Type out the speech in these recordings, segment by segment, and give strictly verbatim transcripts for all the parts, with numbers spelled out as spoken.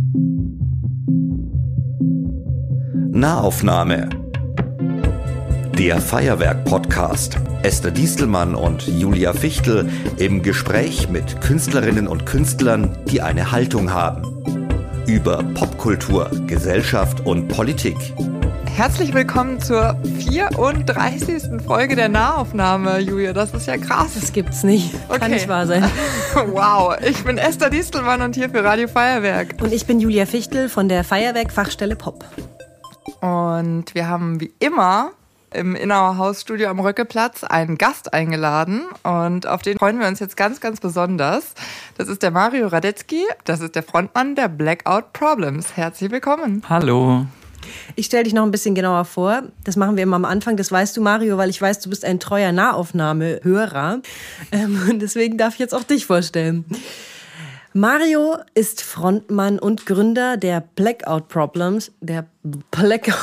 Nahaufnahme. Der Feuerwerk-Podcast. Esther Diestelmann und Julia Fichtel im Gespräch mit Künstlerinnen und Künstlern, die eine Haltung haben. Über Popkultur, Gesellschaft und Politik. Herzlich willkommen zur vierunddreißigsten Folge der Nahaufnahme, Julia. Das ist ja krass. Das gibt's nicht. Okay. Kann nicht wahr sein. Wow. Ich bin Esther Diestelmann und hier für Radio Feuerwerk. Und ich bin Julia Fichtel von der Feuerwerk-Fachstelle Pop. Und wir haben wie immer im Innauer Hausstudio am Röckelplatz einen Gast eingeladen. Und auf den freuen wir uns jetzt ganz, ganz besonders. Das ist der Mario Radetzky. Das ist der Frontmann der Blackout Problems. Herzlich willkommen. Hallo. Ich stelle dich noch ein bisschen genauer vor. Das machen wir immer am Anfang. Das weißt du, Mario, weil ich weiß, du bist ein treuer Nahaufnahmehörer. Ähm, und deswegen darf ich jetzt auch dich vorstellen. Mario ist Frontmann und Gründer der Blackout Problems. Der Blackout...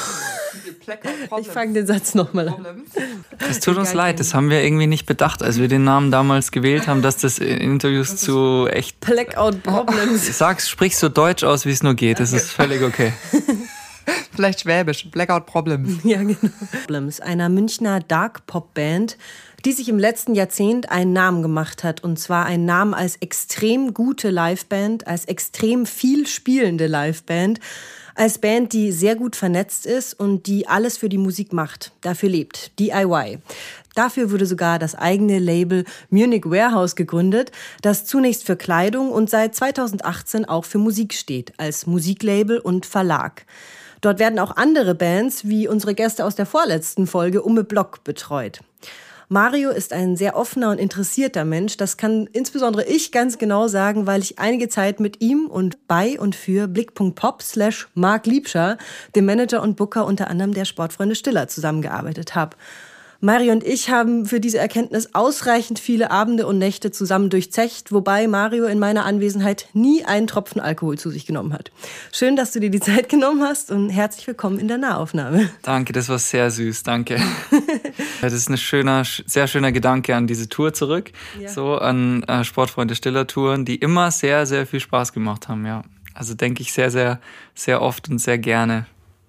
Ich fange den Satz nochmal an. Es tut uns leid, das haben wir irgendwie nicht bedacht, als wir den Namen damals gewählt haben, dass das in Interviews zu echt... Blackout Problems. Sag's, sprich so deutsch aus, wie es nur geht. Das ist völlig okay. Vielleicht Schwäbisch. Blackout Problems. Ja, genau. Problems, einer Münchner Dark-Pop-Band, die sich im letzten Jahrzehnt einen Namen gemacht hat. Und zwar einen Namen als extrem gute Liveband, als extrem viel spielende Liveband, als Band, die sehr gut vernetzt ist und die alles für die Musik macht, dafür lebt, D I Y. Dafür wurde sogar das eigene Label Munich Warehouse gegründet, das zunächst für Kleidung und seit zweitausendachtzehn auch für Musik steht, als Musiklabel und Verlag. Dort werden auch andere Bands, wie unsere Gäste aus der vorletzten Folge, Umme Block betreut. Mario ist ein sehr offener und interessierter Mensch. Das kann insbesondere ich ganz genau sagen, weil ich einige Zeit mit ihm und bei und für Blick.pop slash Marc Liebscher, dem Manager und Booker unter anderem der Sportfreunde Stiller, zusammengearbeitet habe. Mario und ich haben für diese Erkenntnis ausreichend viele Abende und Nächte zusammen durchzecht, wobei Mario in meiner Anwesenheit nie einen Tropfen Alkohol zu sich genommen hat. Schön, dass du dir die Zeit genommen hast und herzlich willkommen in der Nahaufnahme. Danke, das war sehr süß, danke. Das ist ein schöner, sehr schöner Gedanke an diese Tour zurück, ja. So an äh, Sportfreunde Stiller Touren, die immer sehr, sehr viel Spaß gemacht haben, ja. Also denke ich sehr, sehr, sehr oft und sehr gerne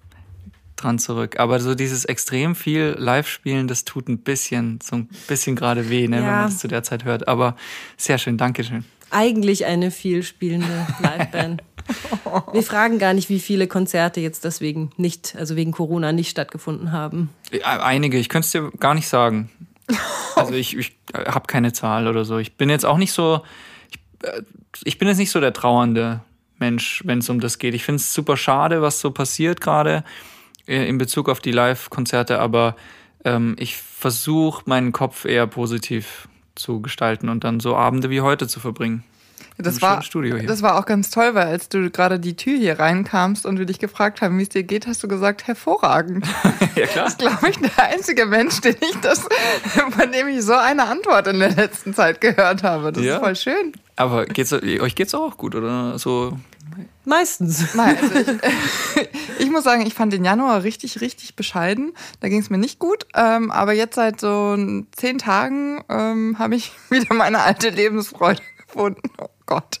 dran zurück. Aber so dieses extrem viel Live-Spielen, das tut ein bisschen, so ein bisschen gerade weh, ne, ja, wenn man das zu der Zeit hört. Aber sehr schön, Dankeschön. Eigentlich eine viel spielende Liveband. Wir fragen gar nicht, wie viele Konzerte jetzt deswegen nicht, also wegen Corona nicht stattgefunden haben. Einige, ich könnte es dir gar nicht sagen. Also ich, ich habe keine Zahl oder so. Ich bin jetzt auch nicht so, ich, ich bin jetzt nicht so der trauernde Mensch, wenn es um das geht. Ich finde es super schade, was so passiert gerade in Bezug auf die Live-Konzerte, aber ähm, ich versuche, meinen Kopf eher positiv zu gestalten und dann so Abende wie heute zu verbringen. Das war, das war auch ganz toll, weil als du gerade die Tür hier reinkamst und wir dich gefragt haben, wie es dir geht, hast du gesagt, hervorragend. Ja, klar. Das ist, glaube ich, der einzige Mensch, den ich das, von dem ich so eine Antwort in der letzten Zeit gehört habe. Das ja. ist voll schön. Aber geht's, euch geht's auch gut, oder? So meistens. Nein, also ich, ich muss sagen, ich fand den Januar richtig, richtig bescheiden. Da ging es mir nicht gut. Ähm, aber jetzt seit so zehn Tagen ähm, habe ich wieder meine alte Lebensfreude gefunden. Oh Gott.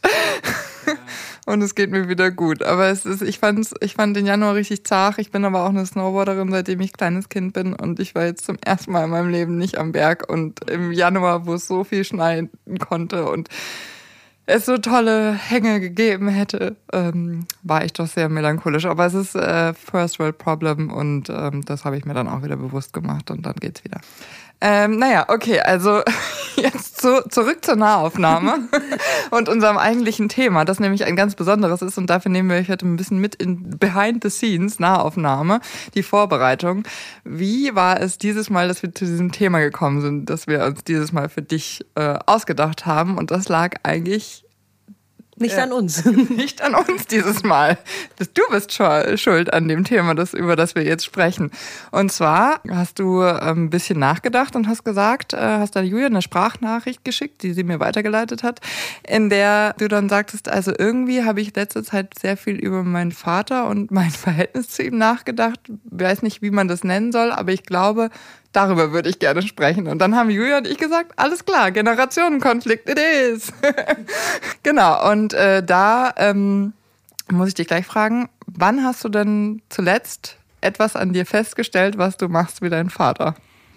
Und es geht mir wieder gut. Aber es ist, ich, fand's, ich fand den Januar richtig zart. Ich bin aber auch eine Snowboarderin, seitdem ich kleines Kind bin. Und ich war jetzt zum ersten Mal in meinem Leben nicht am Berg. Und im Januar, wo es so viel schneien konnte und es so tolle Hänge gegeben hätte, ähm, war ich doch sehr melancholisch. Aber es ist äh, First World Problem und ähm, das habe ich mir dann auch wieder bewusst gemacht und dann geht's wieder. Ähm, naja, okay, also jetzt zu, zurück zur Nahaufnahme und unserem eigentlichen Thema, das nämlich ein ganz besonderes ist und dafür nehmen wir euch heute ein bisschen mit in Behind the Scenes, Nahaufnahme, die Vorbereitung. Wie war es dieses Mal, dass wir zu diesem Thema gekommen sind, dass wir uns dieses Mal für dich äh, ausgedacht haben und das lag eigentlich Nicht äh, an uns. Nicht an uns dieses Mal. Du bist schuld an dem Thema, das, über das wir jetzt sprechen. Und zwar hast du ein bisschen nachgedacht und hast gesagt, hast der Julia eine Sprachnachricht geschickt, die sie mir weitergeleitet hat, in der du dann sagtest, also irgendwie habe ich letzte Zeit sehr viel über meinen Vater und mein Verhältnis zu ihm nachgedacht. Ich weiß nicht, wie man das nennen soll, aber ich glaube, darüber würde ich gerne sprechen. Und dann haben Julia und ich gesagt, alles klar, Generationenkonflikt, it is. Genau, und äh, da ähm, muss ich dich gleich fragen, wann hast du denn zuletzt etwas an dir festgestellt, was du machst wie dein Vater?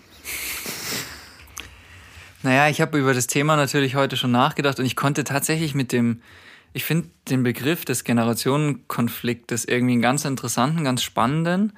Naja, ich habe über das Thema natürlich heute schon nachgedacht und ich konnte tatsächlich mit dem, ich finde den Begriff des Generationenkonfliktes irgendwie einen ganz interessanten, ganz spannenden,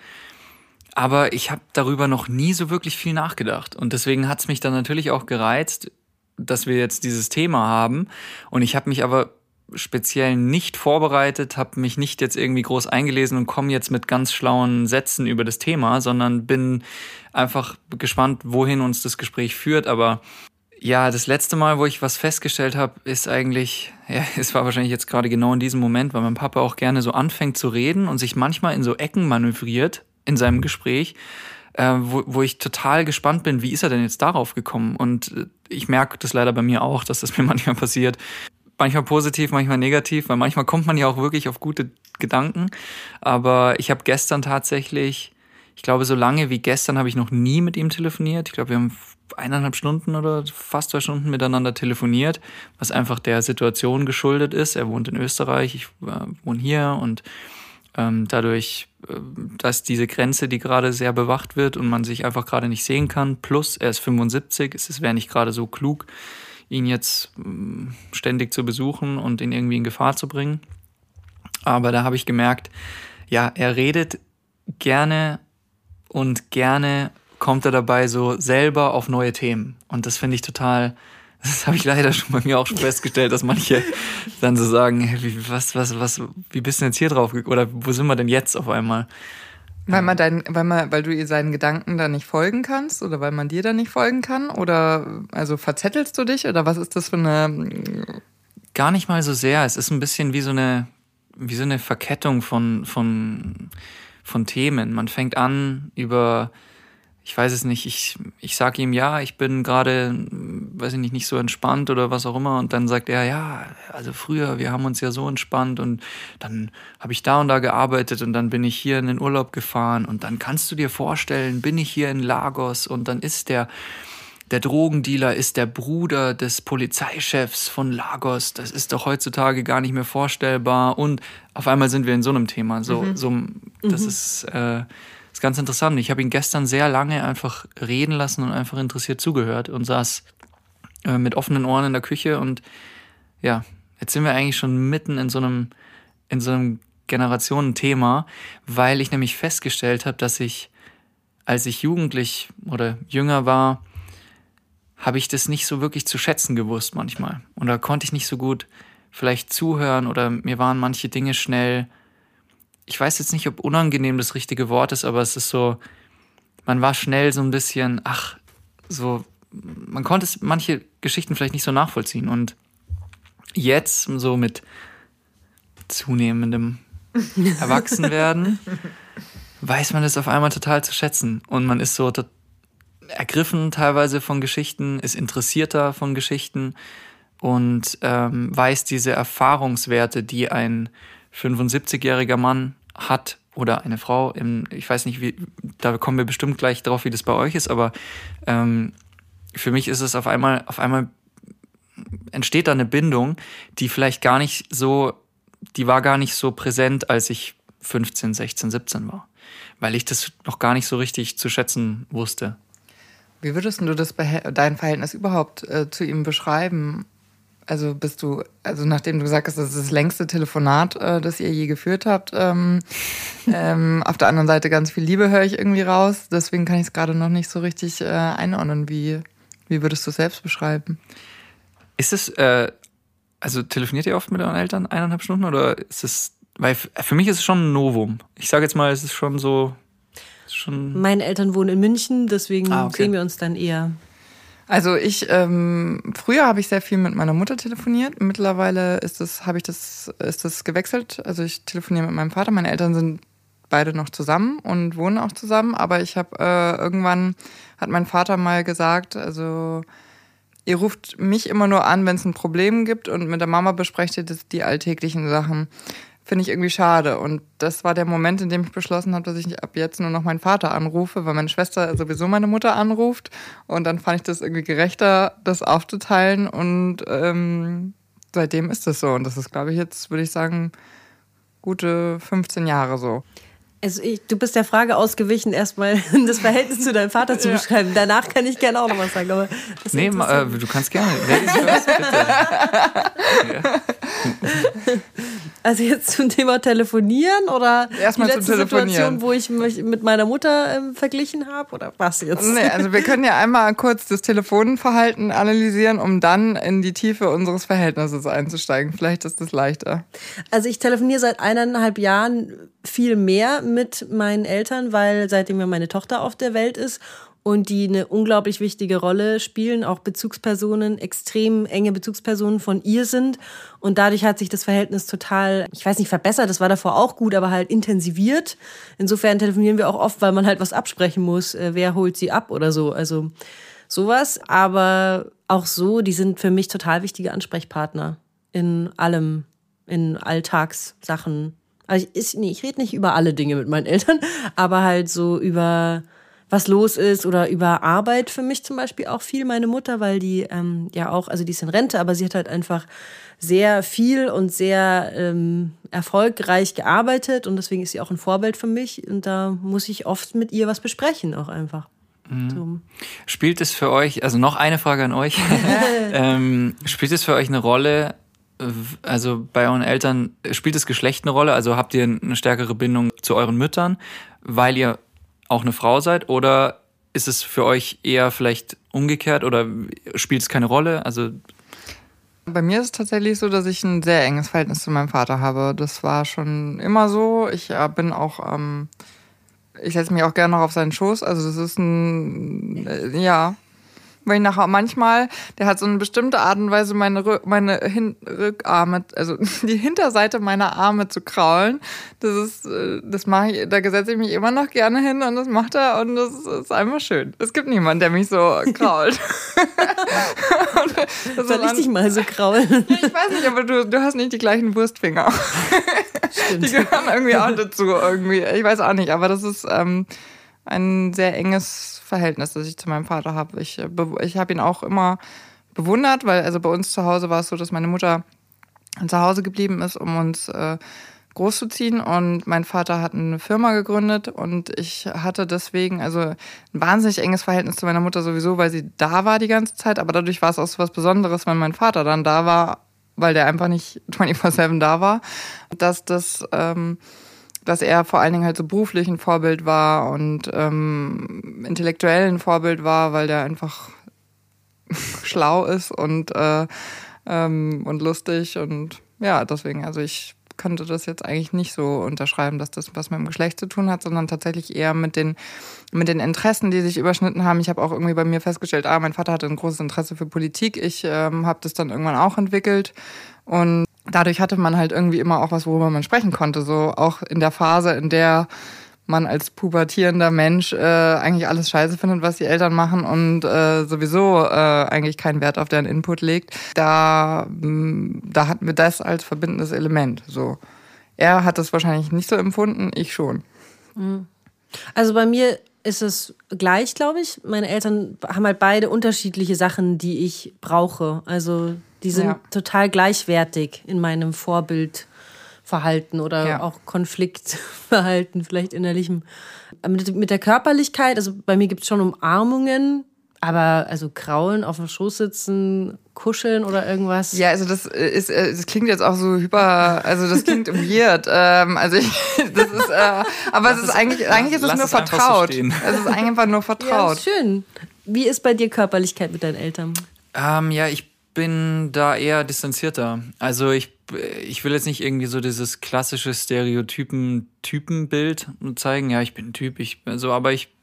aber ich habe darüber noch nie so wirklich viel nachgedacht und deswegen hat es mich dann natürlich auch gereizt, dass wir jetzt dieses Thema haben und ich habe mich aber speziell nicht vorbereitet, habe mich nicht jetzt irgendwie groß eingelesen und komme jetzt mit ganz schlauen Sätzen über das Thema, sondern bin einfach gespannt, wohin uns das Gespräch führt. Aber ja, das letzte Mal, wo ich was festgestellt habe, ist eigentlich, ja, es war wahrscheinlich jetzt gerade genau in diesem Moment, weil mein Papa auch gerne so anfängt zu reden und sich manchmal in so Ecken manövriert in seinem Gespräch, äh, wo, wo ich total gespannt bin, wie ist er denn jetzt darauf gekommen? Und ich merke das leider bei mir auch, dass das mir manchmal passiert. Manchmal positiv, manchmal negativ, weil manchmal kommt man ja auch wirklich auf gute Gedanken. Aber ich habe gestern tatsächlich, ich glaube, so lange wie gestern habe ich noch nie mit ihm telefoniert. Ich glaube, wir haben eineinhalb Stunden oder fast zwei Stunden miteinander telefoniert, was einfach der Situation geschuldet ist. Er wohnt in Österreich, ich äh, wohne hier und ähm, dadurch, äh, dass diese Grenze, die gerade sehr bewacht wird und man sich einfach gerade nicht sehen kann, plus er ist fünfundsiebzig, es wäre nicht gerade so klug, ihn jetzt ständig zu besuchen und ihn irgendwie in Gefahr zu bringen. Aber da habe ich gemerkt, ja, er redet gerne und gerne kommt er dabei so selber auf neue Themen. Und das finde ich total, das habe ich leider schon bei mir auch schon festgestellt, dass manche dann so sagen, hey, wie, was, was, was, wie bist du denn jetzt hier drauf gekommen? Oder wo sind wir denn jetzt auf einmal? Weil man dein, weil man, weil du seinen Gedanken da nicht folgen kannst oder weil man dir da nicht folgen kann? Oder also verzettelst du dich oder was ist das für eine? Gar nicht mal so sehr. Es ist ein bisschen wie so eine, wie so eine Verkettung von, von, von Themen. Man fängt an über, ich weiß es nicht, ich, ich sage ihm, ja, ich bin gerade, weiß ich nicht, nicht so entspannt oder was auch immer. Und dann sagt er, ja, also früher, wir haben uns ja so entspannt und dann habe ich da und da gearbeitet und dann bin ich hier in den Urlaub gefahren und dann kannst du dir vorstellen, bin ich hier in Lagos und dann ist der, der Drogendealer ist der Bruder des Polizeichefs von Lagos. Das ist doch heutzutage gar nicht mehr vorstellbar und auf einmal sind wir in so einem Thema. So, mhm. so das mhm. ist... Äh, Das ist ganz interessant. Ich habe ihn gestern sehr lange einfach reden lassen und einfach interessiert zugehört und saß äh, mit offenen Ohren in der Küche und ja, jetzt sind wir eigentlich schon mitten in so einem, in so einem Generationenthema, weil ich nämlich festgestellt habe, dass ich, als ich jugendlich oder jünger war, habe ich das nicht so wirklich zu schätzen gewusst manchmal. Und da konnte ich nicht so gut vielleicht zuhören oder mir waren manche Dinge schnell, ich weiß jetzt nicht, ob unangenehm das richtige Wort ist, aber es ist so, man war schnell so ein bisschen, ach, so, man konnte manche Geschichten vielleicht nicht so nachvollziehen. Und jetzt, so mit zunehmendem Erwachsenwerden, weiß man das auf einmal total zu schätzen. Und man ist so ergriffen teilweise von Geschichten, ist interessierter von Geschichten und ähm, weiß diese Erfahrungswerte, die ein fünfundsiebzigjähriger Mann hat oder eine Frau, im, ich weiß nicht, wie, da kommen wir bestimmt gleich drauf, wie das bei euch ist, aber ähm, für mich ist es auf einmal, auf einmal entsteht da eine Bindung, die vielleicht gar nicht so, die war gar nicht so präsent, als ich fünfzehn, sechzehn, siebzehn war, weil ich das noch gar nicht so richtig zu schätzen wusste. Wie würdest du das dein Verhältnis überhaupt äh, zu ihm beschreiben? Also bist du, also nachdem du gesagt hast, das ist das längste Telefonat, äh, das ihr je geführt habt, ähm, ähm, auf der anderen Seite ganz viel Liebe höre ich irgendwie raus. Deswegen kann ich es gerade noch nicht so richtig äh, einordnen. Wie, wie würdest du es selbst beschreiben? Ist es, äh, also telefoniert ihr oft mit euren Eltern eineinhalb Stunden oder ist es, weil für mich ist es schon ein Novum. Ich sage jetzt mal, es ist schon so, ist schon... Meine Eltern wohnen in München, deswegen ah, okay. sehen wir uns dann eher... Also ich, ähm, früher habe ich sehr viel mit meiner Mutter telefoniert. Mittlerweile ist das, habe ich das, ist das gewechselt. Also ich telefoniere mit meinem Vater. Meine Eltern sind beide noch zusammen und wohnen auch zusammen. Aber ich habe äh, irgendwann hat mein Vater mal gesagt, also ihr ruft mich immer nur an, wenn es ein Problem gibt und mit der Mama besprecht ihr das, die alltäglichen Sachen. Finde ich irgendwie schade. Und das war der Moment, in dem ich beschlossen habe, dass ich ab jetzt nur noch meinen Vater anrufe, weil meine Schwester sowieso meine Mutter anruft. Und dann fand ich das irgendwie gerechter, das aufzuteilen. Und ähm, seitdem ist das so. Und das ist, glaube ich, jetzt, würde ich sagen, gute fünfzehn Jahre so. Also ich, du bist der Frage ausgewichen, erstmal das Verhältnis zu deinem Vater zu ja. beschreiben. Danach kann ich gerne auch noch was sagen. Aber das nee, ma, äh, du kannst gerne. Ladies first, bitte. Ja. Also jetzt zum Thema Telefonieren oder Erstmal die letzte zum Telefonieren. Situation, wo ich mich mit meiner Mutter ähm, verglichen habe oder was jetzt? Nee, also wir können ja einmal kurz das Telefonverhalten analysieren, um dann in die Tiefe unseres Verhältnisses einzusteigen. Vielleicht ist das leichter. Also ich telefoniere seit eineinhalb Jahren viel mehr mit meinen Eltern, weil seitdem ja meine Tochter auf der Welt ist und die eine unglaublich wichtige Rolle spielen, auch Bezugspersonen, extrem enge Bezugspersonen von ihr sind. Und dadurch hat sich das Verhältnis total, ich weiß nicht, verbessert, das war davor auch gut, aber halt intensiviert. Insofern telefonieren wir auch oft, weil man halt was absprechen muss, wer holt sie ab oder so. Also sowas, aber auch so, die sind für mich total wichtige Ansprechpartner in allem, in Alltagssachen. Also ich, nee, ich rede nicht über alle Dinge mit meinen Eltern, aber halt so über was los ist oder über Arbeit für mich zum Beispiel auch viel. Meine Mutter, weil die ähm, ja auch, also die ist in Rente, aber sie hat halt einfach sehr viel und sehr ähm, erfolgreich gearbeitet und deswegen ist sie auch ein Vorbild für mich und da muss ich oft mit ihr was besprechen auch einfach. Mhm. So. Spielt es für euch, also noch eine Frage an euch, ähm, spielt es für euch eine Rolle, also bei euren Eltern, spielt das Geschlecht eine Rolle? Also habt ihr eine stärkere Bindung zu euren Müttern, weil ihr auch eine Frau seid? Oder ist es für euch eher vielleicht umgekehrt oder spielt es keine Rolle? Also bei mir ist es tatsächlich so, dass ich ein sehr enges Verhältnis zu meinem Vater habe. Das war schon immer so. Ich äh, bin auch, ähm, ich setze mich auch gerne noch auf seinen Schoß. Also das ist ein, äh, ja... Weil ich nachher manchmal, der hat so eine bestimmte Art und Weise, meine, Rück, meine Hin- Rückarme, also die Hinterseite meiner Arme zu kraulen. Das ist, das mache ich, da setze ich mich immer noch gerne hin und das macht er und das ist einfach schön. Es gibt niemanden, der mich so krault. Soll ich dich mal so kraulen? Ich weiß nicht, aber du, du hast nicht die gleichen Wurstfinger. Stimmt. Die gehören irgendwie auch dazu irgendwie. Ich weiß auch nicht, aber das ist ähm, ein sehr enges Verhältnis, das ich zu meinem Vater habe. Ich, ich habe ihn auch immer bewundert, weil also bei uns zu Hause war es so, dass meine Mutter zu Hause geblieben ist, um uns äh, großzuziehen und mein Vater hat eine Firma gegründet und ich hatte deswegen also ein wahnsinnig enges Verhältnis zu meiner Mutter sowieso, weil sie da war die ganze Zeit, aber dadurch war es auch so was Besonderes, wenn mein Vater dann da war, weil der einfach nicht vierundzwanzig sieben da war, dass das ähm, dass er vor allen Dingen halt so beruflich ein Vorbild war und ähm, intellektuell ein Vorbild war, weil der einfach schlau ist und, äh, ähm, und lustig und ja, deswegen, also ich könnte das jetzt eigentlich nicht so unterschreiben, dass das was mit dem Geschlecht zu tun hat, sondern tatsächlich eher mit den, mit den Interessen, die sich überschnitten haben. Ich habe auch irgendwie bei mir festgestellt, ah, mein Vater hatte ein großes Interesse für Politik, ich ähm, habe das dann irgendwann auch entwickelt und dadurch hatte man halt irgendwie immer auch was, worüber man sprechen konnte. So auch in der Phase, in der man als pubertierender Mensch äh, eigentlich alles scheiße findet, was die Eltern machen und äh, sowieso äh, eigentlich keinen Wert auf deren Input legt. Da, mh, da hatten wir das als verbindendes Element. So. Er hat das wahrscheinlich nicht so empfunden, ich schon. Also bei mir ist es gleich, glaube ich. Meine Eltern haben halt beide unterschiedliche Sachen, die ich brauche. Also die sind ja. total gleichwertig in meinem Vorbildverhalten oder ja. auch Konfliktverhalten, vielleicht innerlichem. Mit, mit der Körperlichkeit, also bei mir gibt es schon Umarmungen, aber also kraulen, auf dem Schoß sitzen, kuscheln oder irgendwas. Ja, also das ist, das klingt jetzt auch so hyper, also das klingt weird. Ähm, also ich, das ist, äh, aber Lass es ist es, eigentlich, eigentlich ist es nur es vertraut. So es ist einfach nur vertraut. Ja, schön. Wie ist bei dir Körperlichkeit mit deinen Eltern? Ähm, ja, ich bin da eher distanzierter. Also ich, ich will jetzt nicht irgendwie so dieses klassische Stereotypen-Typenbild zeigen. Ja, ich bin ein Typ, ich so, aber ich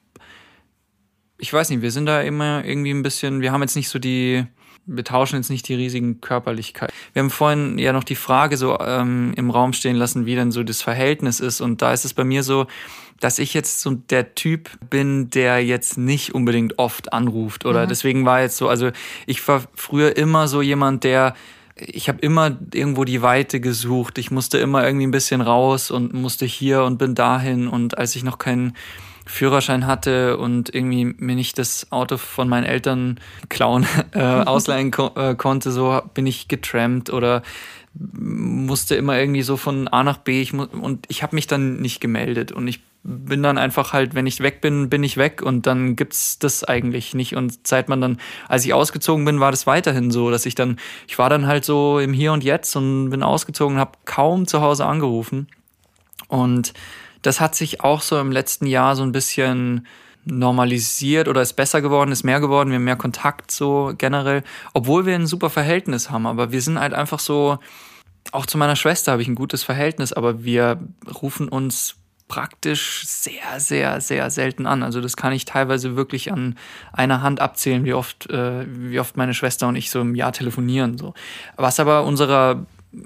ich weiß nicht, wir sind da immer irgendwie ein bisschen, wir haben jetzt nicht so die, wir tauschen jetzt nicht die riesigen Körperlichkeiten. Wir haben vorhin ja noch die Frage so ähm, im Raum stehen lassen, wie denn so das Verhältnis ist. Und da ist es bei mir so, dass ich jetzt so der Typ bin, der jetzt nicht unbedingt oft anruft. Oder mhm. deswegen war jetzt so, also ich war früher immer so jemand, der, ich habe immer irgendwo die Weite gesucht. Ich musste immer irgendwie ein bisschen raus und musste hier und bin dahin. Und als ich noch keinen Führerschein hatte und irgendwie mir nicht das Auto von meinen Eltern klauen, äh, ausleihen ko- äh, konnte, so bin ich getrampt oder musste immer irgendwie so von A nach B ich mu- und ich habe mich dann nicht gemeldet und ich bin dann einfach halt, wenn ich weg bin, bin ich weg und dann gibt's das eigentlich nicht und seit man dann, als ich ausgezogen bin, war das weiterhin so, dass ich dann, ich war dann halt so im Hier und Jetzt und bin ausgezogen und habe kaum zu Hause angerufen und das hat sich auch so im letzten Jahr so ein bisschen normalisiert oder ist besser geworden, ist mehr geworden, wir haben mehr Kontakt so generell, obwohl wir ein super Verhältnis haben, aber wir sind halt einfach so, auch zu meiner Schwester habe ich ein gutes Verhältnis, aber wir rufen uns praktisch sehr, sehr, sehr selten an. Also das kann ich teilweise wirklich an einer Hand abzählen, wie oft, äh, wie oft meine Schwester und ich so im Jahr telefonieren. So. Was aber unserer,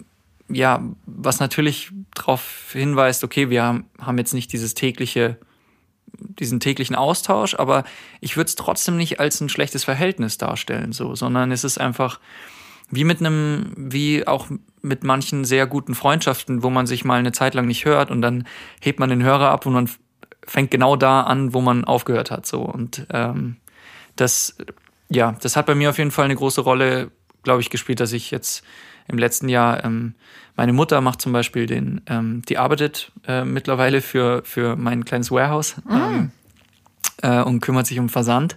ja, was natürlich darauf hinweist, okay, wir haben, haben jetzt nicht dieses tägliche diesen täglichen Austausch, aber ich würde es trotzdem nicht als ein schlechtes Verhältnis darstellen, so, sondern es ist einfach wie mit einem, wie auch mit manchen sehr guten Freundschaften, wo man sich mal eine Zeit lang nicht hört und dann hebt man den Hörer ab und man fängt genau da an, wo man aufgehört hat, so und ähm, das, ja, das hat bei mir auf jeden Fall eine große Rolle, glaube ich, gespielt, dass ich jetzt im letzten Jahr, ähm, meine Mutter macht zum Beispiel den, ähm, die arbeitet äh, mittlerweile für, für mein kleines Warehouse ähm, mm. äh, und kümmert sich um Versand.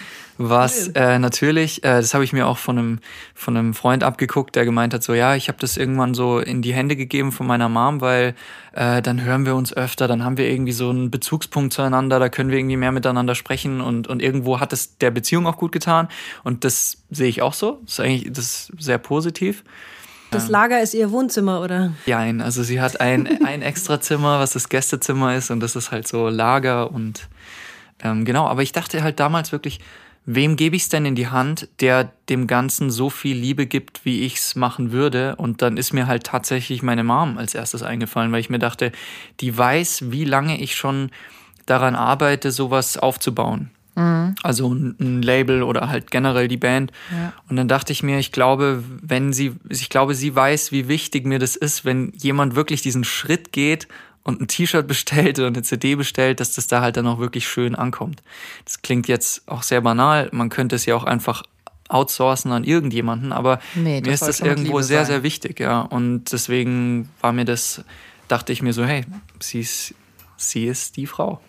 Was äh, natürlich, äh, das habe ich mir auch von einem, von einem Freund abgeguckt, der gemeint hat, so ja, ich habe das irgendwann so in die Hände gegeben von meiner Mom, weil äh, dann hören wir uns öfter, dann haben wir irgendwie so einen Bezugspunkt zueinander, da können wir irgendwie mehr miteinander sprechen und, und irgendwo hat es der Beziehung auch gut getan und das sehe ich auch so, das ist eigentlich das ist sehr positiv. Das Lager ist ihr Wohnzimmer, oder? Ja, also sie hat ein, ein Extrazimmer, was das Gästezimmer ist und das ist halt so Lager und ähm, genau, aber ich dachte halt damals wirklich, wem gebe ich es denn in die Hand, der dem Ganzen so viel Liebe gibt, wie ich es machen würde? Und dann ist mir halt tatsächlich meine Mom als erstes eingefallen, weil ich mir dachte, die weiß, wie lange ich schon daran arbeite, sowas aufzubauen. Mhm. Also ein, ein Label oder halt generell die Band. Ja. Und dann dachte ich mir, ich glaube, wenn sie, ich glaube, sie weiß, wie wichtig mir das ist, wenn jemand wirklich diesen Schritt geht und ein T-Shirt bestellt oder eine C D bestellt, dass das da halt dann auch wirklich schön ankommt. Das klingt jetzt auch sehr banal, man könnte es ja auch einfach outsourcen an irgendjemanden, aber nee, mir ist das irgendwo sehr, sehr wichtig, ja. Und deswegen war mir das, dachte ich mir so, hey, sie ist, sie ist die Frau.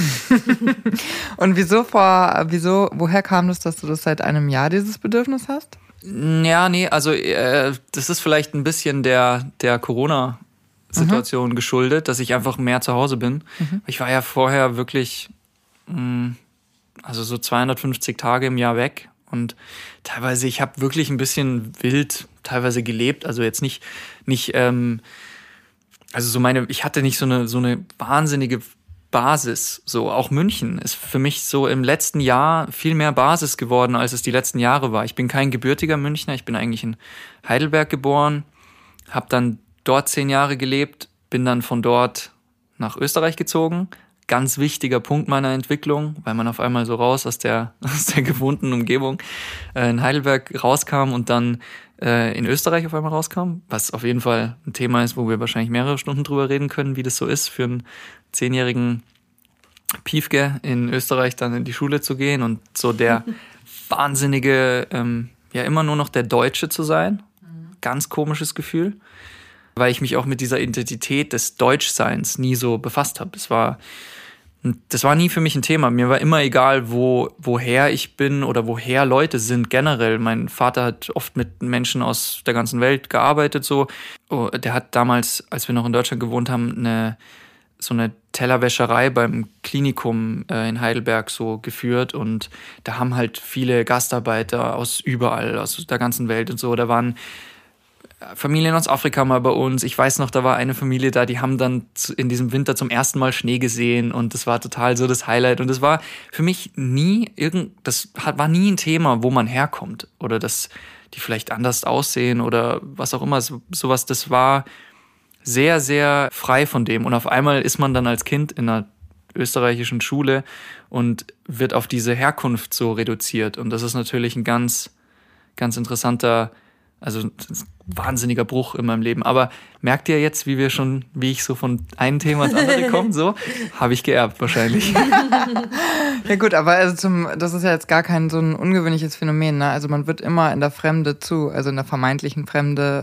Und wieso vor, wieso, woher kam das, dass du das seit einem Jahr dieses Bedürfnis hast? Ja, nee, also äh, das ist vielleicht ein bisschen der, der Corona- Situation mhm. geschuldet, dass ich einfach mehr zu Hause bin. Mhm. Ich war ja vorher wirklich mh, also so zweihundertfünfzig Tage im Jahr weg und teilweise, ich habe wirklich ein bisschen wild teilweise gelebt, also jetzt nicht, nicht ähm, also so meine, ich hatte nicht so eine, so eine wahnsinnige Basis, so auch München ist für mich so im letzten Jahr viel mehr Basis geworden, als es die letzten Jahre war. Ich bin kein gebürtiger Münchner, ich bin eigentlich in Heidelberg geboren, habe dann dort zehn Jahre gelebt, bin dann von dort nach Österreich gezogen. Ganz wichtiger Punkt meiner Entwicklung, weil man auf einmal so raus aus der, aus der gewohnten Umgebung äh, in Heidelberg rauskam und dann äh, in Österreich auf einmal rauskam, was auf jeden Fall ein Thema ist, wo wir wahrscheinlich mehrere Stunden drüber reden können, wie das so ist, für einen zehnjährigen Piefke in Österreich dann in die Schule zu gehen und so der wahnsinnige, ähm, ja immer nur noch der Deutsche zu sein. Ganz komisches Gefühl. Weil ich mich auch mit dieser Identität des Deutschseins nie so befasst habe. Das war, das war nie für mich ein Thema. Mir war immer egal, wo, woher ich bin oder woher Leute sind generell. Mein Vater hat oft mit Menschen aus der ganzen Welt gearbeitet. So. Oh, der hat damals, als wir noch in Deutschland gewohnt haben, eine, so eine Tellerwäscherei beim Klinikum äh, in Heidelberg so geführt. Und da haben halt viele Gastarbeiter aus überall, aus der ganzen Welt und so. Da waren Familien aus Afrika mal bei uns. Ich weiß noch, da war eine Familie da, die haben dann in diesem Winter zum ersten Mal Schnee gesehen und das war total so das Highlight. Und das war für mich nie irgend, das war nie ein Thema, wo man herkommt oder dass die vielleicht anders aussehen oder was auch immer. Sowas, das war sehr, sehr frei von dem. Und auf einmal ist man dann als Kind in einer österreichischen Schule und wird auf diese Herkunft so reduziert. Und das ist natürlich ein ganz, ganz interessanter, also ein wahnsinniger Bruch in meinem Leben. Aber merkt ihr jetzt, wie wir schon, wie ich so von einem Thema ins andere komme? So habe ich geerbt wahrscheinlich. Ja gut, aber also zum, das ist ja jetzt gar kein so ein ungewöhnliches Phänomen. Ne? Also man wird immer in der Fremde zu, also in der vermeintlichen Fremde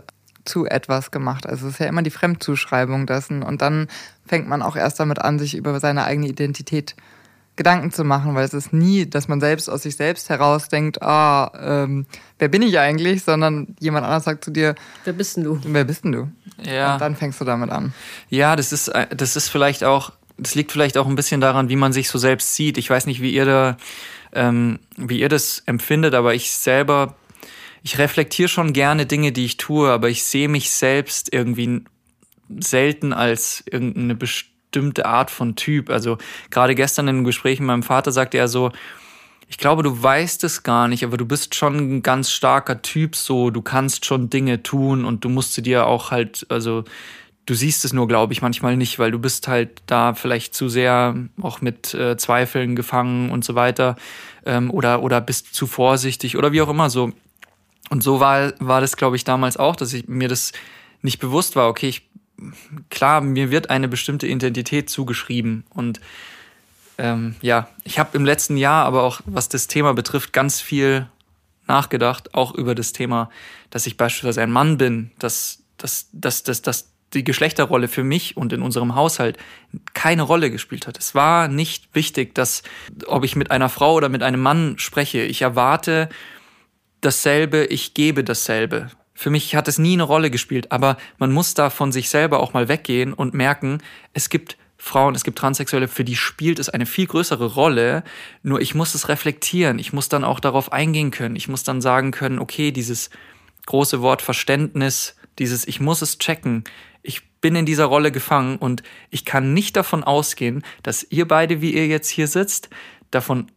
zu etwas gemacht. Also es ist ja immer die Fremdzuschreibung dessen. Und dann fängt man auch erst damit an, sich über seine eigene Identität Gedanken zu machen, weil es ist nie, dass man selbst aus sich selbst heraus denkt, ah, ähm, wer bin ich eigentlich, sondern jemand anders sagt zu dir, wer bist denn du? Wer bist denn du? Ja. Und dann fängst du damit an. Ja, das ist, das ist vielleicht auch, das liegt vielleicht auch ein bisschen daran, wie man sich so selbst sieht. Ich weiß nicht, wie ihr da, ähm, wie ihr das empfindet, aber ich selber, ich reflektiere schon gerne Dinge, die ich tue, aber ich sehe mich selbst irgendwie selten als irgendeine bestimmte bestimmte Art von Typ. Also gerade gestern in einem Gespräch mit meinem Vater sagte er so, ich glaube, du weißt es gar nicht, aber du bist schon ein ganz starker Typ so, du kannst schon Dinge tun und du musst sie dir auch halt, also du siehst es nur, glaube ich, manchmal nicht, weil du bist halt da vielleicht zu sehr auch mit äh, Zweifeln gefangen und so weiter ähm, oder, oder bist zu vorsichtig oder wie auch immer so. Und so war, war das, glaube ich, damals auch, dass ich mir das nicht bewusst war, okay, ich klar, mir wird eine bestimmte Identität zugeschrieben und ähm, ja, ich habe im letzten Jahr aber auch, was das Thema betrifft, ganz viel nachgedacht, auch über das Thema, dass ich beispielsweise ein Mann bin, dass, dass, dass, dass, dass die Geschlechterrolle für mich und in unserem Haushalt keine Rolle gespielt hat. Es war nicht wichtig, dass, ob ich mit einer Frau oder mit einem Mann spreche, ich erwarte dasselbe, ich gebe dasselbe. Für mich hat es nie eine Rolle gespielt, aber man muss da von sich selber auch mal weggehen und merken, es gibt Frauen, es gibt Transsexuelle, für die spielt es eine viel größere Rolle, nur ich muss es reflektieren, ich muss dann auch darauf eingehen können, ich muss dann sagen können, okay, dieses große Wort Verständnis, dieses ich muss es checken, ich bin in dieser Rolle gefangen und ich kann nicht davon ausgehen, dass ihr beide, wie ihr jetzt hier sitzt, davon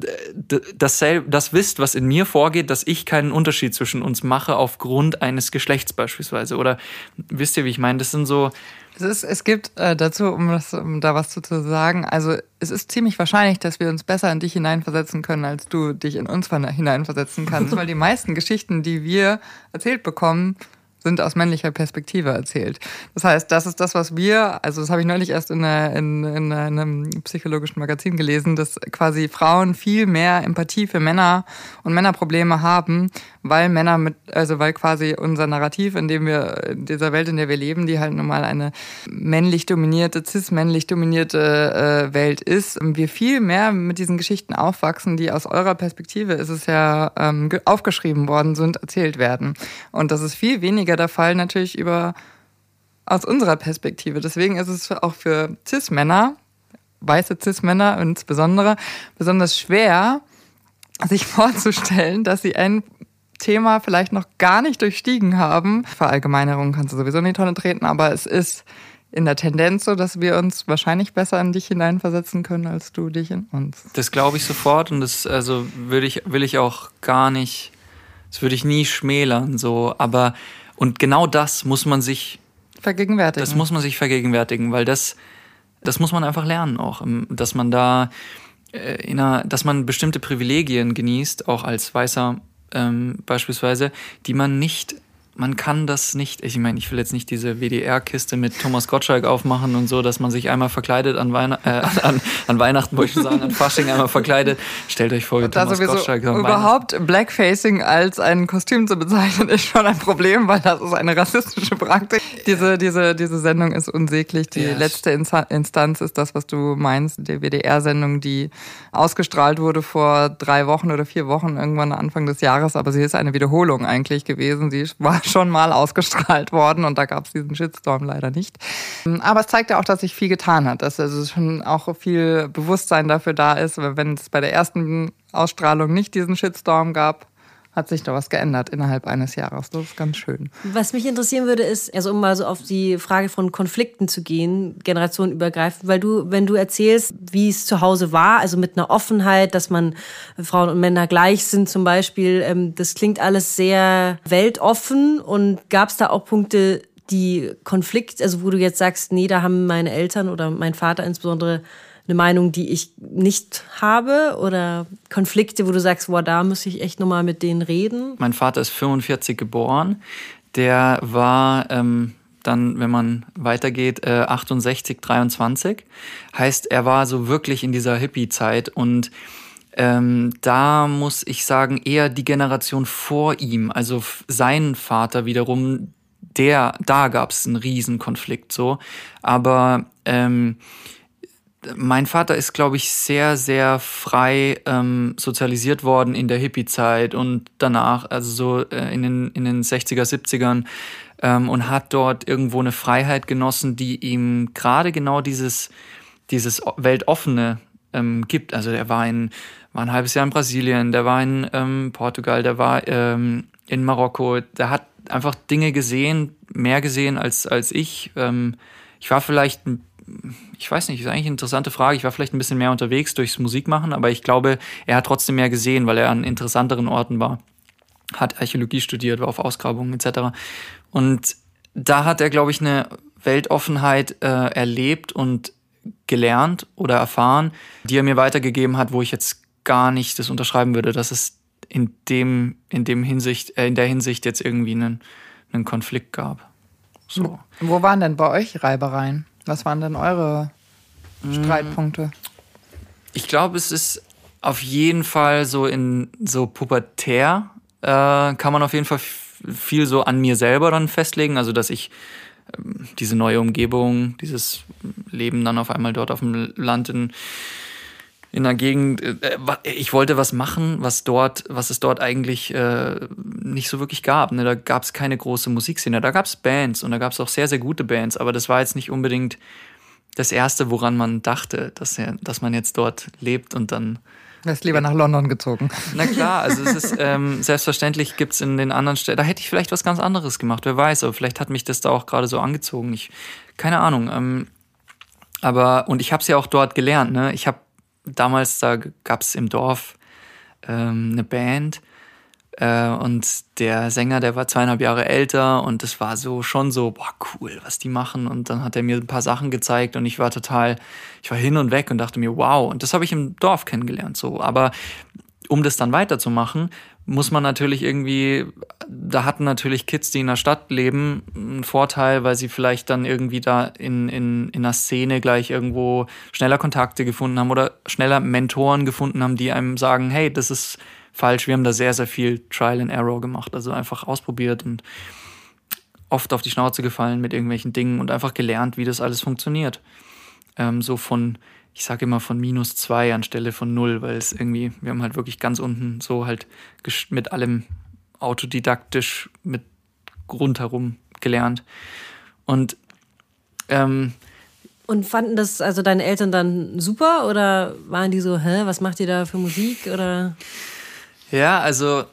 Das, das wisst, was in mir vorgeht, dass ich keinen Unterschied zwischen uns mache aufgrund eines Geschlechts beispielsweise. Oder wisst ihr, wie ich meine? Das sind so... Es, ist, es gibt äh, dazu, um, das, um da was zu, zu sagen, also es ist ziemlich wahrscheinlich, dass wir uns besser in dich hineinversetzen können, als du dich in uns hineinversetzen kannst, weil die meisten Geschichten, die wir erzählt bekommen, sind aus männlicher Perspektive erzählt. Das heißt, das ist das, was wir, also das habe ich neulich erst in, einer, in, in einem psychologischen Magazin gelesen, dass quasi Frauen viel mehr Empathie für Männer und Männerprobleme haben, weil Männer mit, also weil quasi unser Narrativ, in dem wir, in dieser Welt, in der wir leben, die halt nun mal eine männlich dominierte, cis-männlich dominierte äh, Welt ist, wir viel mehr mit diesen Geschichten aufwachsen, die aus eurer Perspektive, ist es ja ähm, aufgeschrieben worden sind, erzählt werden. Und das ist viel weniger der Fall natürlich über aus unserer Perspektive. Deswegen ist es auch für Cis-Männer, weiße Cis-Männer insbesondere, besonders schwer, sich vorzustellen, dass sie ein Thema vielleicht noch gar nicht durchstiegen haben. Verallgemeinerung kannst du sowieso in die Tonne treten, aber es ist in der Tendenz so, dass wir uns wahrscheinlich besser in dich hineinversetzen können, als du dich in uns. Das glaube ich sofort und das also würde ich, will ich auch gar nicht, das würde ich nie schmälern, so, aber und genau das muss man sich vergegenwärtigen. Das muss man sich vergegenwärtigen, weil das, das muss man einfach lernen auch, dass man da, in einer, dass man bestimmte Privilegien genießt, auch als Weißer ähm, beispielsweise, die man nicht, man kann das nicht, ich meine, ich will jetzt nicht diese W D R-Kiste mit Thomas Gottschalk aufmachen und so, dass man sich einmal verkleidet an, Weihn- äh, an, an Weihnachten, wollte ich schon sagen, an Fasching einmal verkleidet. Stellt euch vor, wie und Thomas sowieso Gottschalk an überhaupt Blackfacing als ein Kostüm zu bezeichnen, ist schon ein Problem, weil das ist eine rassistische Praktik. Diese, diese, diese Sendung ist unsäglich. Die yes. letzte Instanz ist das, was du meinst, die W D R-Sendung, die ausgestrahlt wurde vor drei Wochen oder vier Wochen, irgendwann Anfang des Jahres, aber sie ist eine Wiederholung eigentlich gewesen. Sie war schon mal ausgestrahlt worden und da gab es diesen Shitstorm leider nicht. Aber es zeigt ja auch, dass sich viel getan hat, dass also schon auch viel Bewusstsein dafür da ist, wenn es bei der ersten Ausstrahlung nicht diesen Shitstorm gab, hat sich da was geändert innerhalb eines Jahres. Das ist ganz schön. Was mich interessieren würde, ist, also um mal so auf die Frage von Konflikten zu gehen, generationenübergreifend, weil du, wenn du erzählst, wie es zu Hause war, also mit einer Offenheit, dass man Frauen und Männer gleich sind zum Beispiel, ähm, das klingt alles sehr weltoffen und gab es da auch Punkte, die Konflikt, also wo du jetzt sagst, nee, da haben meine Eltern oder mein Vater insbesondere eine Meinung, die ich nicht habe oder Konflikte, wo du sagst, boah, da muss ich echt nochmal mit denen reden? Mein Vater ist fünfundvierzig geboren. Der war ähm, dann, wenn man weitergeht, äh, achtundsechzig, dreiundzwanzig. Heißt, er war so wirklich in dieser Hippie-Zeit und ähm, da muss ich sagen, eher die Generation vor ihm, also sein Vater wiederum, der, da gab es einen riesen Konflikt so. Aber ähm, mein Vater ist, glaube ich, sehr, sehr frei ähm, sozialisiert worden in der Hippie-Zeit und danach, also so äh, in den, in den sechziger, siebzigern ähm, und hat dort irgendwo eine Freiheit genossen, die ihm gerade genau dieses, dieses Weltoffene ähm, gibt. Also er war, in, war ein halbes Jahr in Brasilien, der war in ähm, Portugal, der war ähm, in Marokko, der hat einfach Dinge gesehen, mehr gesehen als, als ich. Ähm, ich war vielleicht ein Ich weiß nicht, ist eigentlich eine interessante Frage. Ich war vielleicht ein bisschen mehr unterwegs durchs Musikmachen, aber ich glaube, er hat trotzdem mehr gesehen, weil er an interessanteren Orten war. Hat Archäologie studiert, war auf Ausgrabungen et cetera. Und da hat er, glaube ich, eine Weltoffenheit äh, erlebt und gelernt oder erfahren, die er mir weitergegeben hat, wo ich jetzt gar nicht das unterschreiben würde, dass es in dem, in dem Hinsicht, äh, in der Hinsicht jetzt irgendwie einen, einen Konflikt gab. So. Wo waren denn bei euch Reibereien? Was waren denn eure Streitpunkte? Ich glaube, es ist auf jeden Fall so in so pubertär, äh, kann man auf jeden Fall f- viel so an mir selber dann festlegen. Also, dass ich ähm, diese neue Umgebung, dieses Leben dann auf einmal dort auf dem Land in, in einer Gegend, äh, ich wollte was machen, was dort, was es dort eigentlich äh, nicht so wirklich gab. Ne? Da gab es keine große Musikszene. Da gab es Bands und da gab es auch sehr, sehr gute Bands, aber das war jetzt nicht unbedingt das Erste, woran man dachte, dass, er, dass man jetzt dort lebt und dann... Du wärst lieber nach London gezogen. Na klar, also es ist ähm, selbstverständlich gibt es in den anderen Städten, da hätte ich vielleicht was ganz anderes gemacht, wer weiß, aber vielleicht hat mich das da auch gerade so angezogen. Ich, keine Ahnung. Ähm, aber, und ich habe es ja auch dort gelernt, ne? Ich habe damals, da gab es im Dorf ähm, eine Band äh, und der Sänger, der war zweieinhalb Jahre älter und das war so schon so, boah, cool, was die machen. Und dann hat er mir ein paar Sachen gezeigt und ich war total, ich war hin und weg und dachte mir, wow. Und das habe ich im Dorf kennengelernt. So. Aber um das dann weiterzumachen, muss man natürlich irgendwie, da hatten natürlich Kids, die in der Stadt leben, einen Vorteil, weil sie vielleicht dann irgendwie da in, in, in einer Szene gleich irgendwo schneller Kontakte gefunden haben oder schneller Mentoren gefunden haben, die einem sagen, hey, das ist falsch, wir haben da sehr, sehr viel Trial and Error gemacht, also einfach ausprobiert und oft auf die Schnauze gefallen mit irgendwelchen Dingen und einfach gelernt, wie das alles funktioniert. Ähm, so von, ich sage immer von minus zwei anstelle von null, weil es irgendwie, wir haben halt wirklich ganz unten so halt mit allem autodidaktisch mit rundherum gelernt. Und ähm, Und fanden das also deine Eltern dann super oder waren die so, hä, was macht ihr da für Musik oder? Ja, also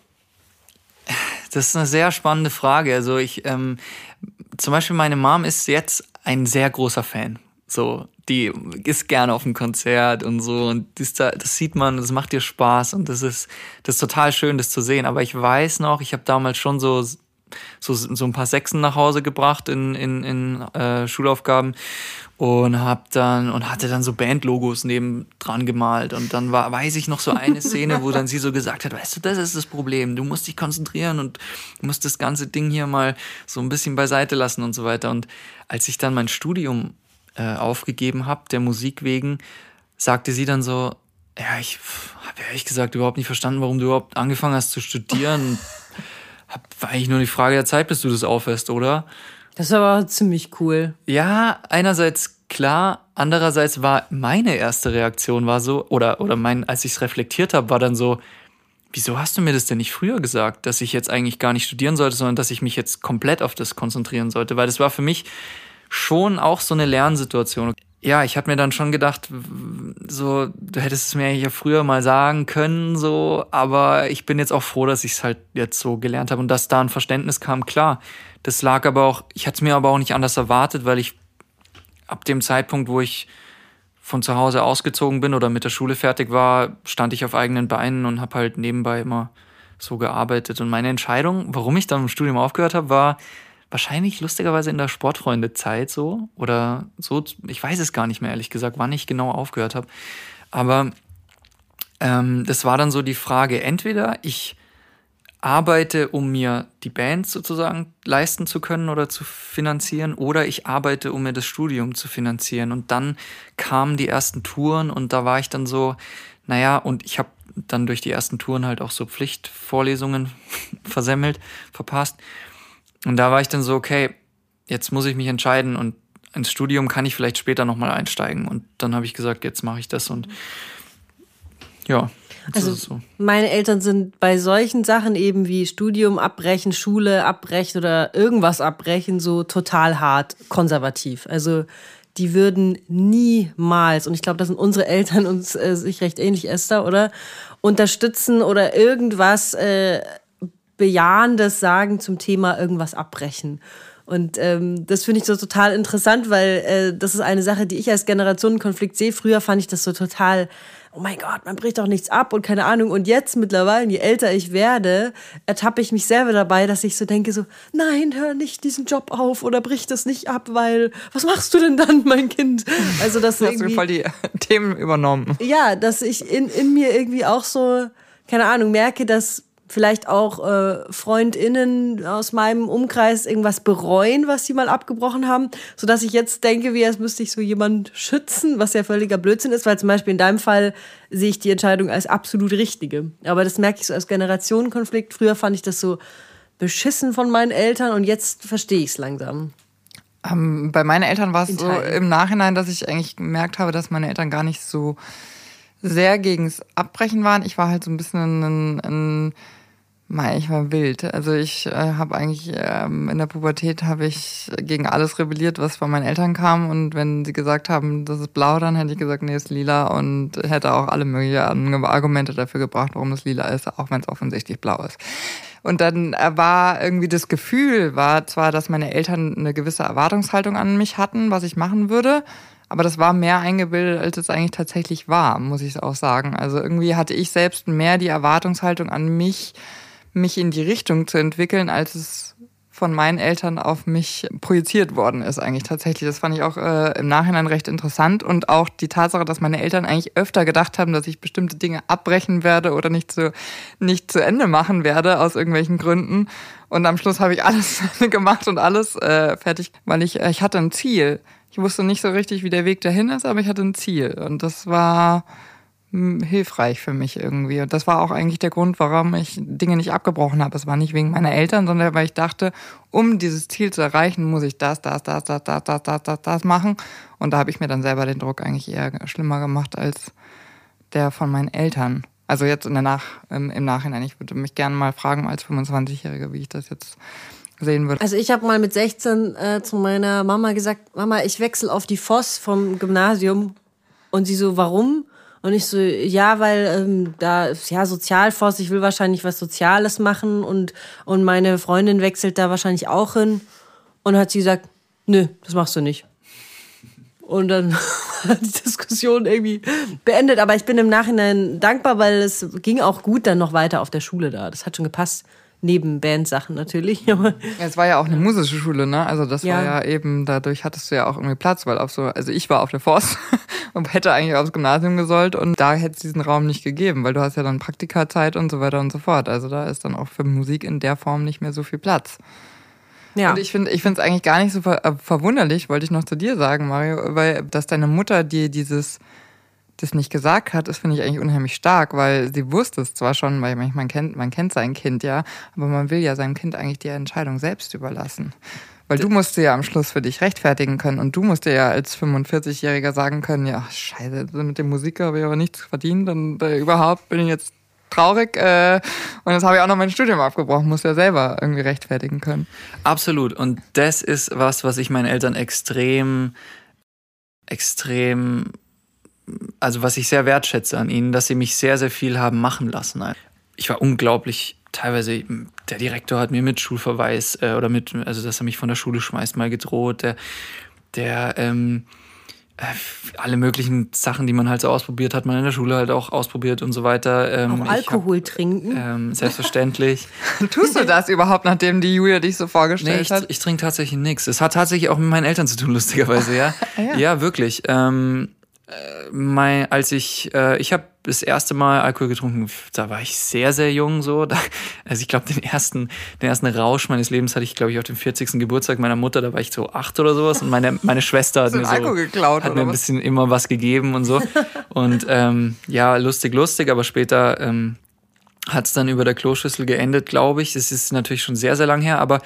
das ist eine sehr spannende Frage. Also ich, ähm, zum Beispiel meine Mom ist jetzt ein sehr großer Fan. So, die ist gerne auf dem Konzert und so und das, das sieht man, das macht ihr Spaß und das ist, das ist total schön, das zu sehen. Aber ich weiß noch, ich habe damals schon so so so ein paar Sechsen nach Hause gebracht in in in äh, Schulaufgaben und hab dann und hatte dann so Bandlogos neben dran gemalt und dann war weiß ich noch so eine Szene, wo dann sie so gesagt hat, weißt du, das ist das Problem, du musst dich konzentrieren und musst das ganze Ding hier mal so ein bisschen beiseite lassen und so weiter. Und als ich dann mein Studium äh, aufgegeben habe, der Musik wegen, sagte sie dann so, ja, ich habe ehrlich gesagt überhaupt nicht verstanden, warum du überhaupt angefangen hast zu studieren. War eigentlich nur die Frage der Zeit, bis du das aufhörst, oder? Das ist aber ziemlich cool. Ja, einerseits klar, andererseits war meine erste Reaktion war so, oder, oder mein, als ich es reflektiert habe, war dann so, wieso hast du mir das denn nicht früher gesagt, dass ich jetzt eigentlich gar nicht studieren sollte, sondern dass ich mich jetzt komplett auf das konzentrieren sollte? Weil das war für mich schon auch so eine Lernsituation. Ja, ich habe mir dann schon gedacht, so, du hättest es mir ja früher mal sagen können, so, aber ich bin jetzt auch froh, dass ich es halt jetzt so gelernt habe und dass da ein Verständnis kam, klar. Das lag aber auch, ich hatte es mir aber auch nicht anders erwartet, weil ich ab dem Zeitpunkt, wo ich von zu Hause ausgezogen bin oder mit der Schule fertig war, stand ich auf eigenen Beinen und habe halt nebenbei immer so gearbeitet. Und meine Entscheidung, warum ich dann im Studium aufgehört habe, war wahrscheinlich lustigerweise in der Sportfreunde-Zeit so oder so, ich weiß es gar nicht mehr, ehrlich gesagt, wann ich genau aufgehört habe. Aber ähm, das war dann so die Frage, entweder ich arbeite, um mir die Band sozusagen leisten zu können oder zu finanzieren, oder ich arbeite, um mir das Studium zu finanzieren. Und dann kamen die ersten Touren und da war ich dann so, naja, und ich habe dann durch die ersten Touren halt auch so Pflichtvorlesungen versemmelt, verpasst. Und da war ich dann so, okay, jetzt muss ich mich entscheiden und ins Studium kann ich vielleicht später nochmal einsteigen. Und dann habe ich gesagt, jetzt mache ich das und ja. Also so. Meine Eltern sind bei solchen Sachen eben wie Studium abbrechen, Schule abbrechen oder irgendwas abbrechen so total hart konservativ. Also die würden niemals, und ich glaube, da sind unsere Eltern uns äh, sich recht ähnlich, Esther, oder? Unterstützen oder irgendwas äh, Bejahendes sagen zum Thema irgendwas abbrechen. Und ähm, das finde ich so total interessant, weil äh, das ist eine Sache, die ich als Generationenkonflikt sehe. Früher fand ich das so total, oh mein Gott, man bricht doch nichts ab und keine Ahnung. Und jetzt mittlerweile, je älter ich werde, ertappe ich mich selber dabei, dass ich so denke, so, nein, hör nicht diesen Job auf oder brich das nicht ab, weil, was machst du denn dann, mein Kind? Also das hast du voll die Themen übernommen. Ja, dass ich in, in mir irgendwie auch so, keine Ahnung, merke, dass vielleicht auch äh, FreundInnen aus meinem Umkreis irgendwas bereuen, was sie mal abgebrochen haben, sodass ich jetzt denke, wie als müsste ich so jemand schützen, was ja völliger Blödsinn ist, weil zum Beispiel in deinem Fall sehe ich die Entscheidung als absolut richtige. Aber das merke ich so als Generationenkonflikt. Früher fand ich das so beschissen von meinen Eltern und jetzt verstehe ich es langsam. Ähm, bei meinen Eltern war es so im Nachhinein, dass ich eigentlich gemerkt habe, dass meine Eltern gar nicht so sehr gegens Abbrechen waren. Ich war halt so ein bisschen ein, ein ich war wild. Also ich äh, habe eigentlich ähm, in der Pubertät habe ich gegen alles rebelliert, was von meinen Eltern kam. Und wenn sie gesagt haben, das ist blau, dann hätte ich gesagt, nee, ist lila. Und hätte auch alle möglichen Argumente dafür gebracht, warum es lila ist, auch wenn es offensichtlich blau ist. Und dann war irgendwie das Gefühl, war zwar, dass meine Eltern eine gewisse Erwartungshaltung an mich hatten, was ich machen würde, aber das war mehr eingebildet, als es eigentlich tatsächlich war, muss ich auch sagen. Also irgendwie hatte ich selbst mehr die Erwartungshaltung an mich, mich in die Richtung zu entwickeln, als es von meinen Eltern auf mich projiziert worden ist eigentlich tatsächlich. Das fand ich auch äh, im Nachhinein recht interessant und auch die Tatsache, dass meine Eltern eigentlich öfter gedacht haben, dass ich bestimmte Dinge abbrechen werde oder nicht zu, nicht zu Ende machen werde aus irgendwelchen Gründen. Und am Schluss habe ich alles gemacht und alles äh, fertig, weil ich, ich hatte ein Ziel. Ich wusste nicht so richtig, wie der Weg dahin ist, aber ich hatte ein Ziel und das war hilfreich für mich irgendwie. Und das war auch eigentlich der Grund, warum ich Dinge nicht abgebrochen habe. Es war nicht wegen meiner Eltern, sondern weil ich dachte, um dieses Ziel zu erreichen, muss ich das, das, das, das, das, das, das, das, das machen. Und da habe ich mir dann selber den Druck eigentlich eher schlimmer gemacht als der von meinen Eltern. Also jetzt in der Nach, im, im Nachhinein. Ich würde mich gerne mal fragen als fünfundzwanzigjährige, wie ich das jetzt sehen würde. Also ich habe mal mit sechzehn äh, zu meiner Mama gesagt, Mama, ich wechsle auf die Voss vom Gymnasium. Und sie so, warum? Und ich so, ja, weil ähm, da ist ja Sozialforst, ich will wahrscheinlich was Soziales machen und, und meine Freundin wechselt da wahrscheinlich auch hin. Und hat sie gesagt, nö, das machst du nicht. Und dann war die Diskussion irgendwie beendet. Aber ich bin im Nachhinein dankbar, weil es ging auch gut dann noch weiter auf der Schule da. Das hat schon gepasst. Neben Bandsachen natürlich. Aber es war ja auch eine musische Schule, ne? Also das ja. war ja eben, dadurch hattest du ja auch irgendwie Platz, weil auf so, also ich war auf der Forst und hätte eigentlich aufs Gymnasium gesollt und da hätte es diesen Raum nicht gegeben, weil du hast ja dann Praktikazeit und so weiter und so fort. Also da ist dann auch für Musik in der Form nicht mehr so viel Platz. Ja. Und ich finde ich finde es eigentlich gar nicht so ver- verwunderlich, wollte ich noch zu dir sagen, Mario, weil dass deine Mutter dir dieses das nicht gesagt hat, das finde ich eigentlich unheimlich stark, weil sie wusste es zwar schon, weil man kennt, man kennt sein Kind ja, aber man will ja seinem Kind eigentlich die Entscheidung selbst überlassen. Weil du musst dir ja am Schluss für dich rechtfertigen können und du musst dir ja als fünfundvierzigjähriger sagen können, ja, scheiße, mit dem Musik habe ich aber nichts verdient und äh, überhaupt bin ich jetzt traurig äh, und jetzt habe ich auch noch mein Studium abgebrochen, muss ja selber irgendwie rechtfertigen können. Absolut, und das ist was, was ich meinen Eltern extrem, extrem also was ich sehr wertschätze an ihnen, dass sie mich sehr, sehr viel haben machen lassen. Ich war unglaublich, teilweise, der Direktor hat mir mit Schulverweis äh, oder mit, also dass er mich von der Schule schmeißt, mal gedroht. Der, der ähm, äh, alle möglichen Sachen, die man halt so ausprobiert hat, man in der Schule halt auch ausprobiert und so weiter. Ähm, auch Alkohol hab, trinken? Ähm, selbstverständlich. Tust du das überhaupt, nachdem die Julia dich so vorgestellt nee, ich, hat? Ich trinke tatsächlich nichts. Es hat tatsächlich auch mit meinen Eltern zu tun, lustigerweise, ja. ja. ja, wirklich. Ähm, Mein, als ich, äh, ich habe das erste Mal Alkohol getrunken, da war ich sehr, sehr jung so. Da, also ich glaube, den ersten, den ersten Rausch meines Lebens hatte ich, glaube ich, auf dem vierzigsten Geburtstag meiner Mutter, da war ich so acht oder sowas. Und meine, meine Schwester hat mir so Alkohol geklaut, hat mir ein bisschen immer was gegeben und so. Und ähm, ja, lustig, lustig, aber später ähm, hat es dann über der Kloschüssel geendet, glaube ich. Das ist natürlich schon sehr, sehr lang her, aber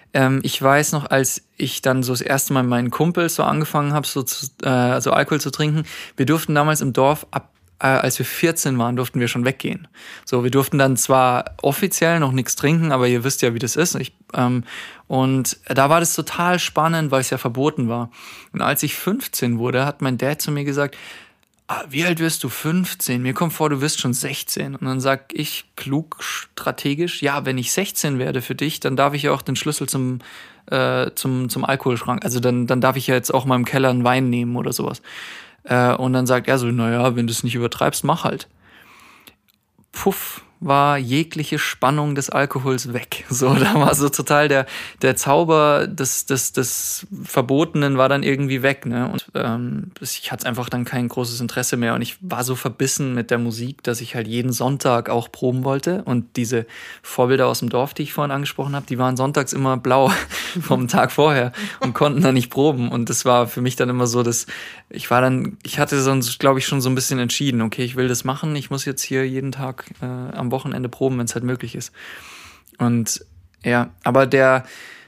ähm, ich weiß noch, als ich dann so das erste Mal mit meinen Kumpels so angefangen habe, so, äh, so Alkohol zu trinken, wir durften damals im Dorf ab äh, als wir vierzehn waren, durften wir schon weggehen. So, wir durften dann zwar offiziell noch nichts trinken, aber ihr wisst ja, wie das ist. Ich, ähm, und da war das total spannend, weil es ja verboten war. Und als ich fünfzehn wurde, hat mein Dad zu mir gesagt, ah, wie alt wirst du? fünfzehn? Mir kommt vor, du wirst schon sechzehn. Und dann sag ich klug, strategisch, ja, wenn ich sechzehn werde für dich, dann darf ich ja auch den Schlüssel zum, äh, zum, zum Alkoholschrank. Also dann, dann darf ich ja jetzt auch mal im Keller einen Wein nehmen oder sowas. Äh, und dann sagt er so, naja, wenn du es nicht übertreibst, mach halt. Puff, war jegliche Spannung des Alkohols weg. So, da war so total der, der Zauber des, des, des Verbotenen war dann irgendwie weg, ne? Und ähm, ich hatte einfach dann kein großes Interesse mehr. Und ich war so verbissen mit der Musik, dass ich halt jeden Sonntag auch proben wollte. Und diese Vorbilder aus dem Dorf, die ich vorhin angesprochen habe, die waren sonntags immer blau vom Tag vorher und konnten dann nicht proben. Und das war für mich dann immer so, dass ich war dann, ich hatte sonst, glaube ich, schon so ein bisschen entschieden, okay, ich will das machen, ich muss jetzt hier jeden Tag äh, am Wochenende proben, wenn es halt möglich ist. Und ja, aber der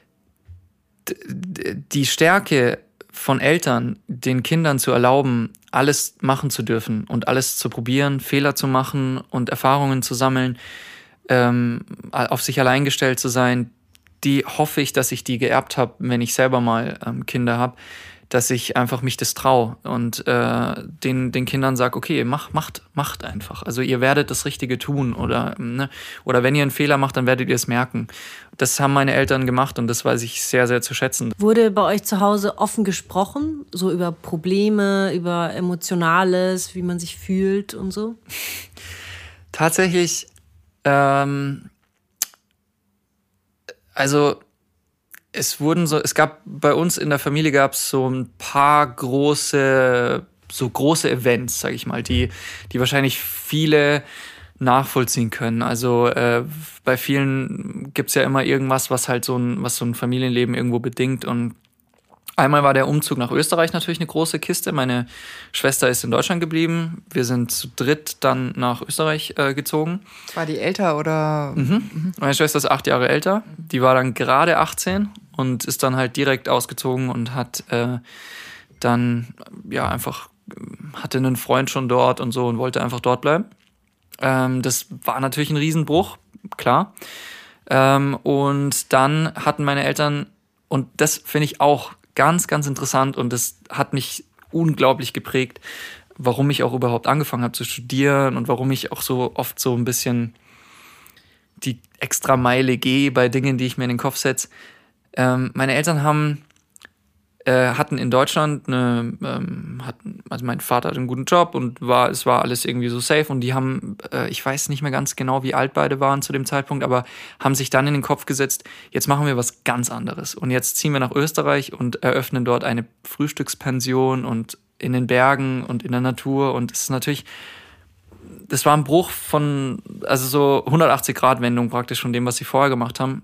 die Stärke von Eltern, den Kindern zu erlauben, alles machen zu dürfen und alles zu probieren, Fehler zu machen und Erfahrungen zu sammeln, ähm, auf sich allein gestellt zu sein, die hoffe ich, dass ich die geerbt habe, wenn ich selber mal ähm, Kinder habe, dass ich einfach mich das traue und äh, den den Kindern sage, okay, mach, macht, macht einfach. Also ihr werdet das Richtige tun oder ne, oder wenn ihr einen Fehler macht, dann werdet ihr es merken. Das haben meine Eltern gemacht und das weiß ich sehr, sehr zu schätzen. Wurde bei euch zu Hause offen gesprochen, so über Probleme, über Emotionales, wie man sich fühlt und so? Tatsächlich, ähm, also es wurden so, es gab bei uns in der Familie gab es so ein paar große, so große Events, sag ich mal, die, die wahrscheinlich viele nachvollziehen können. Also äh, bei vielen gibt's ja immer irgendwas, was halt so ein, was so ein Familienleben irgendwo bedingt. Und einmal war der Umzug nach Österreich natürlich eine große Kiste. Meine Schwester ist in Deutschland geblieben. Wir sind zu dritt dann nach Österreich äh, gezogen. War die älter oder? Mhm. Mhm. Meine Schwester ist acht Jahre älter. Die war dann gerade achtzehn und ist dann halt direkt ausgezogen und hat äh, dann ja einfach hatte einen Freund schon dort und so und wollte einfach dort bleiben. Ähm, das war natürlich ein Riesenbruch, klar. Ähm, und dann hatten meine Eltern, und das finde ich auch ganz, ganz interessant und das hat mich unglaublich geprägt, warum ich auch überhaupt angefangen habe zu studieren und warum ich auch so oft so ein bisschen die extra Meile gehe bei Dingen, die ich mir in den Kopf setze. Ähm, meine Eltern haben äh, hatten in Deutschland eine, ähm, hatten, also mein Vater hatte einen guten Job und war, es war alles irgendwie so safe und die haben, äh, ich weiß nicht mehr ganz genau, wie alt beide waren zu dem Zeitpunkt, aber haben sich dann in den Kopf gesetzt, jetzt machen wir was ganz anderes und jetzt ziehen wir nach Österreich und eröffnen dort eine Frühstückspension und in den Bergen und in der Natur und es ist natürlich, das war ein Bruch von, also so hundertachtzig Grad Wendung praktisch von dem, was sie vorher gemacht haben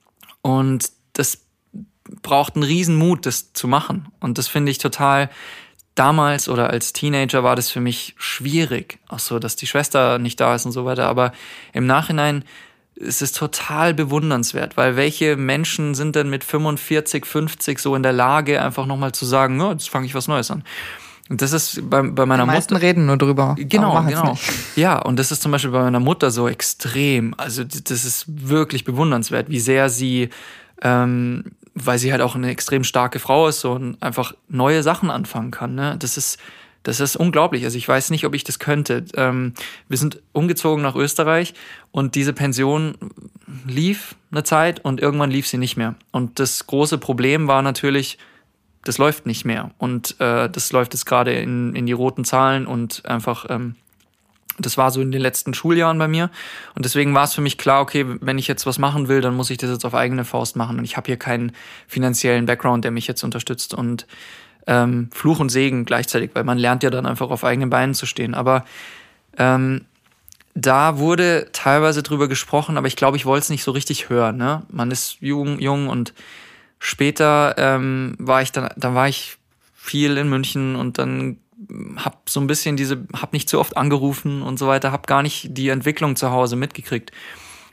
und das braucht einen riesen Mut, das zu machen. Und das finde ich total, damals oder als Teenager war das für mich schwierig. Auch so, dass die Schwester nicht da ist und so weiter. Aber im Nachhinein ist es total bewundernswert, weil welche Menschen sind denn mit fünfundvierzig, fünfzig so in der Lage, einfach nochmal zu sagen, ja, jetzt fange ich was Neues an. Und das ist bei, bei meiner Mutter. Die meisten Mutter, reden nur drüber. Genau, genau. Nicht. Ja, und das ist zum Beispiel bei meiner Mutter so extrem. Also das ist wirklich bewundernswert, wie sehr sie ähm, weil sie halt auch eine extrem starke Frau ist so, und einfach neue Sachen anfangen kann. Ne? Das ist, das ist unglaublich. Also ich weiß nicht, ob ich das könnte. Ähm, wir sind umgezogen nach Österreich und diese Pension lief eine Zeit und irgendwann lief sie nicht mehr. Und das große Problem war natürlich, das läuft nicht mehr. Und äh, das läuft jetzt gerade in, in die roten Zahlen und einfach... Ähm, Das war so in den letzten Schuljahren bei mir. Und deswegen war es für mich klar, okay, wenn ich jetzt was machen will, dann muss ich das jetzt auf eigene Faust machen. Und ich habe hier keinen finanziellen Background, der mich jetzt unterstützt. Und ähm, Fluch und Segen gleichzeitig, weil man lernt ja dann einfach auf eigenen Beinen zu stehen. Aber ähm, da wurde teilweise drüber gesprochen, aber ich glaube, ich wollte es nicht so richtig hören. Ne? Man ist jung, jung und später ähm, war ich dann, dann war ich viel in München und dann hab so ein bisschen diese, hab nicht zu oft angerufen und so weiter, hab gar nicht die Entwicklung zu Hause mitgekriegt.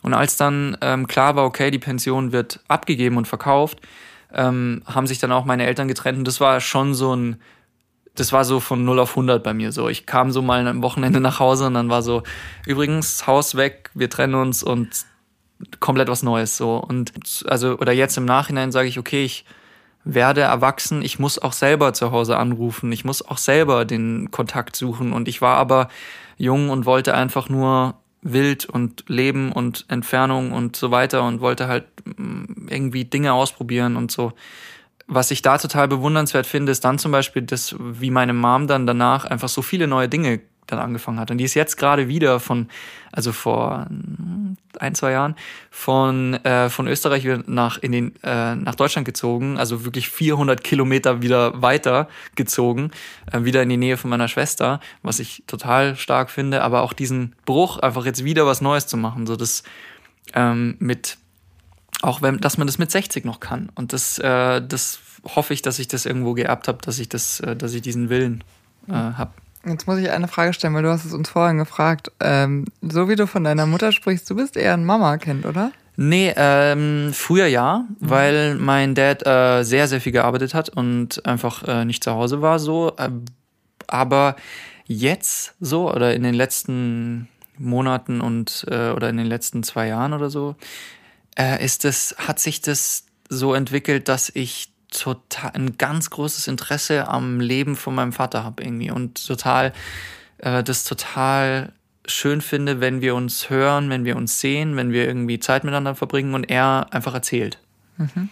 Und als dann ähm, klar war, okay, die Pension wird abgegeben und verkauft, ähm, haben sich dann auch meine Eltern getrennt. Und das war schon so ein, das war so von null auf hundert bei mir so. Ich kam so mal am Wochenende nach Hause und dann war so, übrigens, Haus weg, wir trennen uns und komplett was Neues so. Und also, oder jetzt im Nachhinein sage ich, okay, ich werde erwachsen, ich muss auch selber zu Hause anrufen, ich muss auch selber den Kontakt suchen. Und ich war aber jung und wollte einfach nur wild und Leben und Entfernung und so weiter und wollte halt irgendwie Dinge ausprobieren und so. Was ich da total bewundernswert finde, ist dann zum Beispiel, dass wie meine Mom dann danach einfach so viele neue Dinge dann angefangen hat. Und die ist jetzt gerade wieder von, also vor ein, zwei Jahren, von, äh, von Österreich wieder nach, in den, äh, nach Deutschland gezogen, also wirklich vierhundert Kilometer wieder weiter gezogen, äh, wieder in die Nähe von meiner Schwester, was ich total stark finde, aber auch diesen Bruch, einfach jetzt wieder was Neues zu machen, so das ähm, mit, auch wenn, dass man das mit sechzig noch kann. Und das, äh, das hoffe ich, dass ich das irgendwo geerbt habe, dass ich das, äh, dass ich diesen Willen äh, habe. Jetzt muss ich eine Frage stellen, weil du hast es uns vorhin gefragt. Ähm, so wie du von deiner Mutter sprichst, du bist eher ein Mama-Kind, oder? Nee, ähm, früher ja, mhm. weil mein Dad äh, sehr, sehr viel gearbeitet hat und einfach äh, nicht zu Hause war so. Äh, aber jetzt so oder in den letzten Monaten und äh, oder in den letzten zwei Jahren oder so, äh, ist das, hat sich das so entwickelt, dass ich total ein ganz großes Interesse am Leben von meinem Vater habe irgendwie und total äh, das total schön finde, wenn wir uns hören, wenn wir uns sehen, wenn wir irgendwie Zeit miteinander verbringen und er einfach erzählt. Mhm.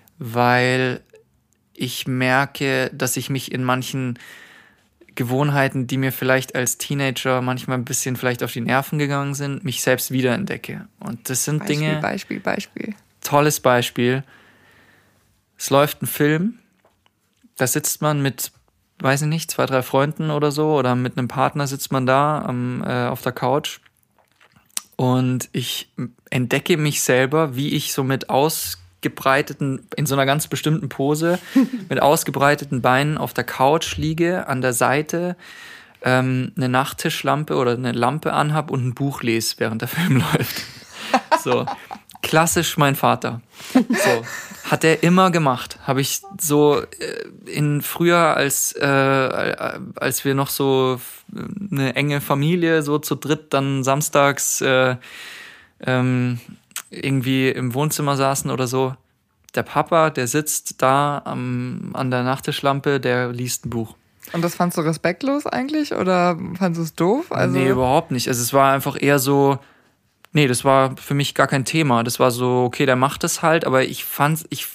Weil ich merke, dass ich mich in manchen Gewohnheiten, die mir vielleicht als Teenager manchmal ein bisschen vielleicht auf die Nerven gegangen sind, mich selbst wiederentdecke. Und das sind Beispiel, Dinge... Beispiel, Beispiel. Tolles Beispiel. Es läuft ein Film, da sitzt man mit, weiß ich nicht, zwei, drei Freunden oder so oder mit einem Partner sitzt man da am, äh, auf der Couch und ich entdecke mich selber, wie ich so mit ausgebreiteten, in so einer ganz bestimmten Pose, mit ausgebreiteten Beinen auf der Couch liege, an der Seite ähm, eine Nachttischlampe oder eine Lampe anhab und ein Buch lese, während der Film läuft. So, klassisch mein Vater. So. Hat er immer gemacht. Habe ich so in früher, als, äh, als wir noch so eine enge Familie, so zu dritt dann samstags äh, ähm, irgendwie im Wohnzimmer saßen oder so. Der Papa, der sitzt da am, an der Nachttischlampe, der liest ein Buch. Und das fandst du respektlos eigentlich oder fandst du es doof? Also nee, überhaupt nicht. Also es war einfach eher so... Nee, das war für mich gar kein Thema. Das war so, okay, der macht das halt, aber ich fand's, ich,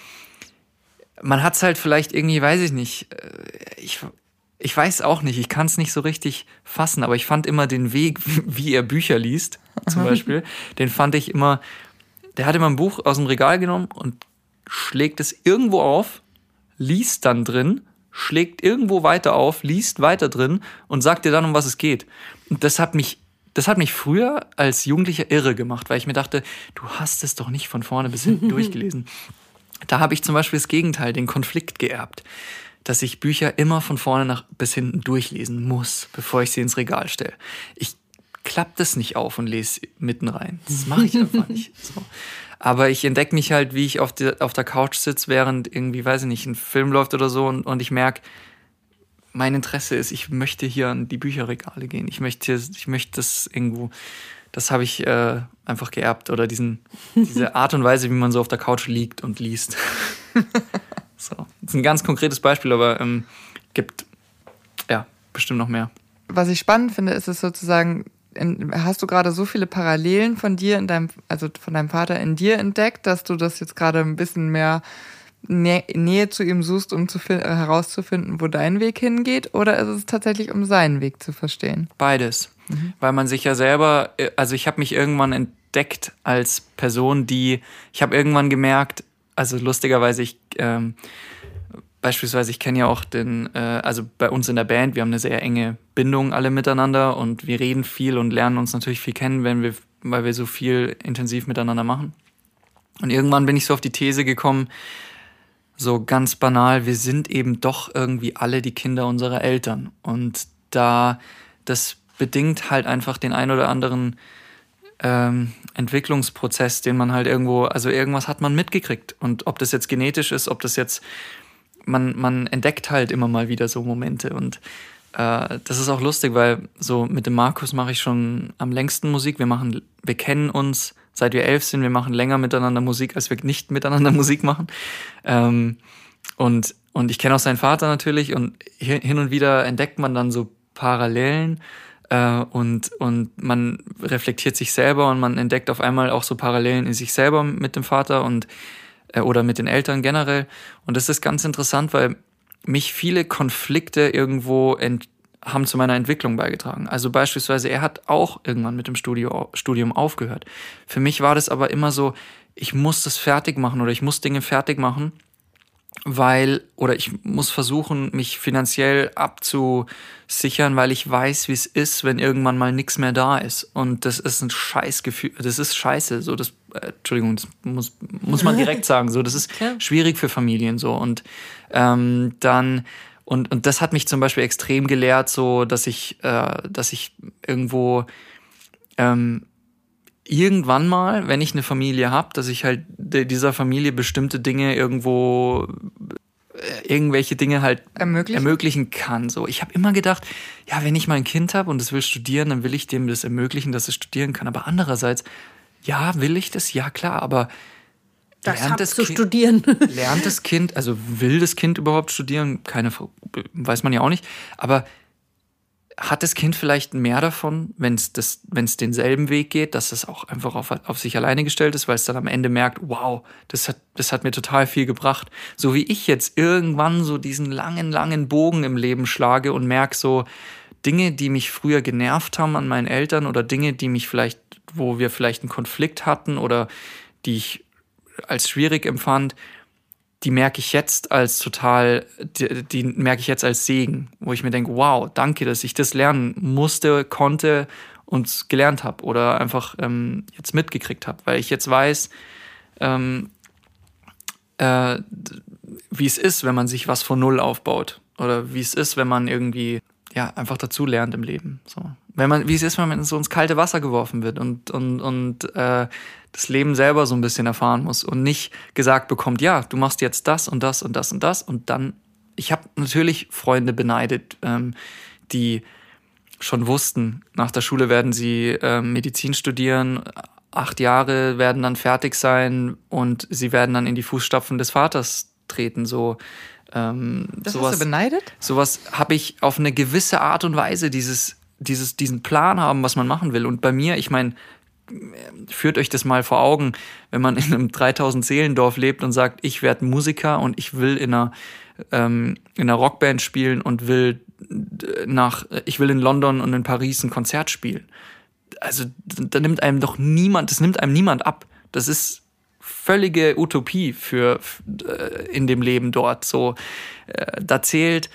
man hat's halt vielleicht irgendwie, weiß ich nicht, ich, ich weiß auch nicht, ich kann's nicht so richtig fassen, aber ich fand immer den Weg, wie er Bücher liest, zum Beispiel, den fand ich immer, der hat immer ein Buch aus dem Regal genommen und schlägt es irgendwo auf, liest dann drin, schlägt irgendwo weiter auf, liest weiter drin und sagt dir dann, um was es geht. Und das hat mich Das hat mich früher als Jugendlicher irre gemacht, weil ich mir dachte, du hast es doch nicht von vorne bis hinten durchgelesen. Da habe ich zum Beispiel das Gegenteil, den Konflikt geerbt, dass ich Bücher immer von vorne nach bis hinten durchlesen muss, bevor ich sie ins Regal stelle. Ich klappe das nicht auf und lese mitten rein. Das mache ich einfach nicht. So. Aber ich entdecke mich halt, wie ich auf, die, auf der Couch sitze, während irgendwie, weiß ich nicht, ein Film läuft oder so und, und ich merke, mein Interesse ist, ich möchte hier an die Bücherregale gehen. Ich möchte, ich möchte das irgendwo, das habe ich äh, einfach geerbt. Oder diesen, diese Art und Weise, wie man so auf der Couch liegt und liest. So. Das ist ein ganz konkretes Beispiel, aber ähm, gibt ja bestimmt noch mehr. Was ich spannend finde, ist es sozusagen, in, hast du gerade so viele Parallelen von dir, in deinem, also von deinem Vater in dir entdeckt, dass du das jetzt gerade ein bisschen mehr Nä- Nähe zu ihm suchst, um zu fi- herauszufinden, wo dein Weg hingeht? Oder ist es tatsächlich, um seinen Weg zu verstehen? Beides. Mhm. Weil man sich ja selber, also ich habe mich irgendwann entdeckt als Person, die, ich habe irgendwann gemerkt, also lustigerweise, ich ähm, beispielsweise, ich kenne ja auch den, äh, also bei uns in der Band, wir haben eine sehr enge Bindung alle miteinander und wir reden viel und lernen uns natürlich viel kennen, wenn wir, weil wir so viel intensiv miteinander machen. Und irgendwann bin ich so auf die These gekommen, so ganz banal, wir sind eben doch irgendwie alle die Kinder unserer Eltern. Und da, das bedingt halt einfach den ein oder anderen ähm, Entwicklungsprozess, den man halt irgendwo, also irgendwas hat man mitgekriegt. Und ob das jetzt genetisch ist, ob das jetzt, man, man entdeckt halt immer mal wieder so Momente. Und äh, das ist auch lustig, weil so mit dem Markus mache ich schon am längsten Musik. Wir machen, wir kennen uns, seit wir elf sind, wir machen länger miteinander Musik, als wir nicht miteinander Musik machen. Ähm, und, und ich kenne auch seinen Vater natürlich und hin und wieder entdeckt man dann so Parallelen äh, und, und man reflektiert sich selber und man entdeckt auf einmal auch so Parallelen in sich selber mit dem Vater und äh, oder mit den Eltern generell. Und das ist ganz interessant, weil mich viele Konflikte irgendwo ent- haben zu meiner Entwicklung beigetragen. Also beispielsweise, er hat auch irgendwann mit dem Studio, Studium aufgehört. Für mich war das aber immer so, ich muss das fertig machen oder ich muss Dinge fertig machen, weil, oder ich muss versuchen, mich finanziell abzusichern, weil ich weiß, wie es ist, wenn irgendwann mal nichts mehr da ist. Und das ist ein Scheißgefühl, das ist scheiße, so das, äh, Entschuldigung, das muss, muss man direkt sagen, so, das ist schwierig für Familien, so, und ähm, dann, Und, und das hat mich zum Beispiel extrem gelehrt, so dass ich, äh, dass ich irgendwo ähm, irgendwann mal, wenn ich eine Familie habe, dass ich halt dieser Familie bestimmte Dinge irgendwo, äh, irgendwelche Dinge halt ermöglichen, ermöglichen kann. So, ich habe immer gedacht, ja, wenn ich mal ein Kind habe und es will studieren, dann will ich dem das ermöglichen, dass es studieren kann. Aber andererseits, ja, will ich das? Ja, klar, aber Das lernt das das zu Kind, studieren. Lernt das Kind, also will das Kind überhaupt studieren? Keine, weiß man ja auch nicht. Aber hat das Kind vielleicht mehr davon, wenn es das, wenn es denselben Weg geht, dass es auch einfach auf, auf sich alleine gestellt ist, weil es dann am Ende merkt, wow, das hat, das hat mir total viel gebracht. So wie ich jetzt irgendwann so diesen langen, langen Bogen im Leben schlage und merke so Dinge, die mich früher genervt haben an meinen Eltern oder Dinge, die mich vielleicht, wo wir vielleicht einen Konflikt hatten oder die ich als schwierig empfand, die merke ich jetzt als total, die, die merke ich jetzt als Segen, wo ich mir denke, wow, danke, dass ich das lernen musste, konnte und gelernt habe oder einfach ähm, jetzt mitgekriegt habe, weil ich jetzt weiß, ähm, äh, wie es ist, wenn man sich was von Null aufbaut oder wie es ist, wenn man irgendwie ja einfach dazu lernt im Leben. So. Wenn man, wie es ist, wenn man so ins kalte Wasser geworfen wird und, und, und äh, das Leben selber so ein bisschen erfahren muss und nicht gesagt bekommt, ja, du machst jetzt das und das und das und das und dann, ich habe natürlich Freunde beneidet, ähm, die schon wussten, nach der Schule werden sie äh, Medizin studieren, acht Jahre werden dann fertig sein und sie werden dann in die Fußstapfen des Vaters treten, so. Ähm, das sowas, hast du beneidet? Sowas habe ich auf eine gewisse Art und Weise, dieses, dieses, diesen Plan haben, was man machen will. Und bei mir, ich meine, führt euch das mal vor Augen, wenn man in einem dreitausend-Seelendorf lebt und sagt, ich werde Musiker und ich will in einer, ähm, in einer Rockband spielen und will nach, ich will in London und in Paris ein Konzert spielen. Also da nimmt einem doch niemand, das nimmt einem niemand ab. Das ist völlige Utopie für, für in dem Leben dort. So, äh, da zählt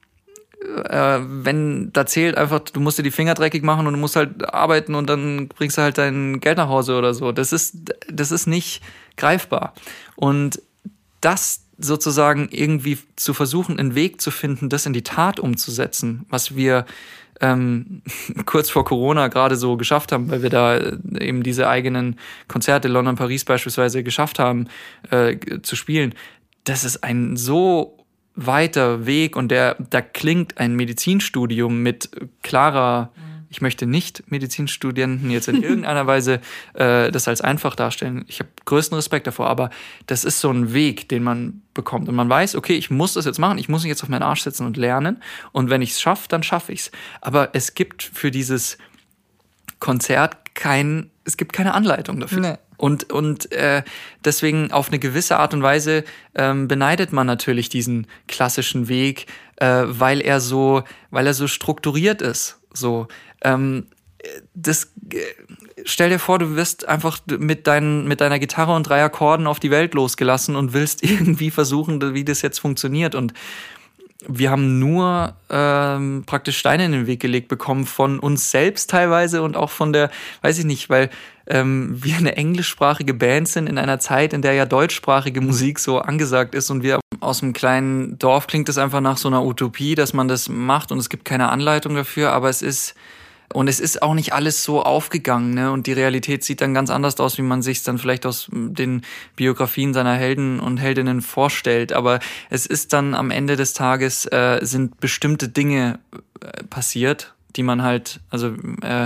Äh, wenn da zählt einfach, du musst dir die Finger dreckig machen und du musst halt arbeiten und dann bringst du halt dein Geld nach Hause oder so. Das ist, das ist nicht greifbar. Und das sozusagen irgendwie zu versuchen, einen Weg zu finden, das in die Tat umzusetzen, was wir ähm, kurz vor Corona gerade so geschafft haben, weil wir da eben diese eigenen Konzerte, London, Paris beispielsweise, geschafft haben äh, zu spielen. Das ist ein so weiter Weg und der, da klingt ein Medizinstudium mit klarer, ich möchte nicht Medizinstudenten jetzt in irgendeiner Weise äh, das als einfach darstellen. Ich habe größten Respekt davor, aber das ist so ein Weg, den man bekommt und man weiß, okay, ich muss das jetzt machen, ich muss mich jetzt auf meinen Arsch setzen und lernen und wenn ich es schaffe, dann schaffe ich es. Aber es gibt für dieses Konzert kein, es gibt keine Anleitung dafür. Nee. Und, und äh, deswegen auf eine gewisse Art und Weise ähm, beneidet man natürlich diesen klassischen Weg, äh, weil er so, weil er so strukturiert ist. So, ähm, das, äh, stell dir vor, du wirst einfach mit, dein, mit deiner Gitarre und drei Akkorden auf die Welt losgelassen und willst irgendwie versuchen, wie das jetzt funktioniert. Und wir haben nur ähm, praktisch Steine in den Weg gelegt bekommen von uns selbst teilweise und auch von der, weiß ich nicht, weil ähm, wir eine englischsprachige Band sind in einer Zeit, in der ja deutschsprachige Musik so angesagt ist und wir aus einem kleinen Dorf klingt es einfach nach so einer Utopie, dass man das macht und es gibt keine Anleitung dafür, aber es ist Und es ist auch nicht alles so aufgegangen, ne? Und die Realität sieht dann ganz anders aus, wie man sich dann vielleicht aus den Biografien seiner Helden und Heldinnen vorstellt. Aber es ist dann am Ende des Tages, äh, sind bestimmte Dinge äh, passiert, die man halt, also äh,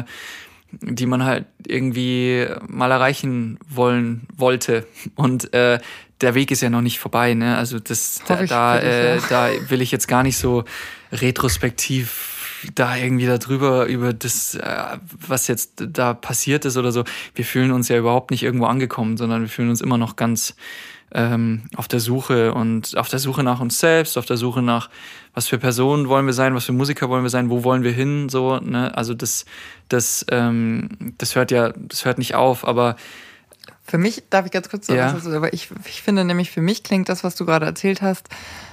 die man halt irgendwie mal erreichen wollen wollte. Und äh, der Weg ist ja noch nicht vorbei, ne? Also das da, da, äh, da will ich jetzt gar nicht so retrospektiv da irgendwie darüber, über das, was jetzt da passiert ist oder so. Wir fühlen uns ja überhaupt nicht irgendwo angekommen, sondern wir fühlen uns immer noch ganz ähm, auf der Suche und auf der Suche nach uns selbst, auf der Suche nach, was für Personen wollen wir sein, was für Musiker wollen wir sein, wo wollen wir hin, so, ne? Also das, das, ähm, das hört ja, das hört nicht auf, aber für mich, darf ich ganz kurz sagen, ja. aber ich, ich finde nämlich, für mich klingt das, was du gerade erzählt hast,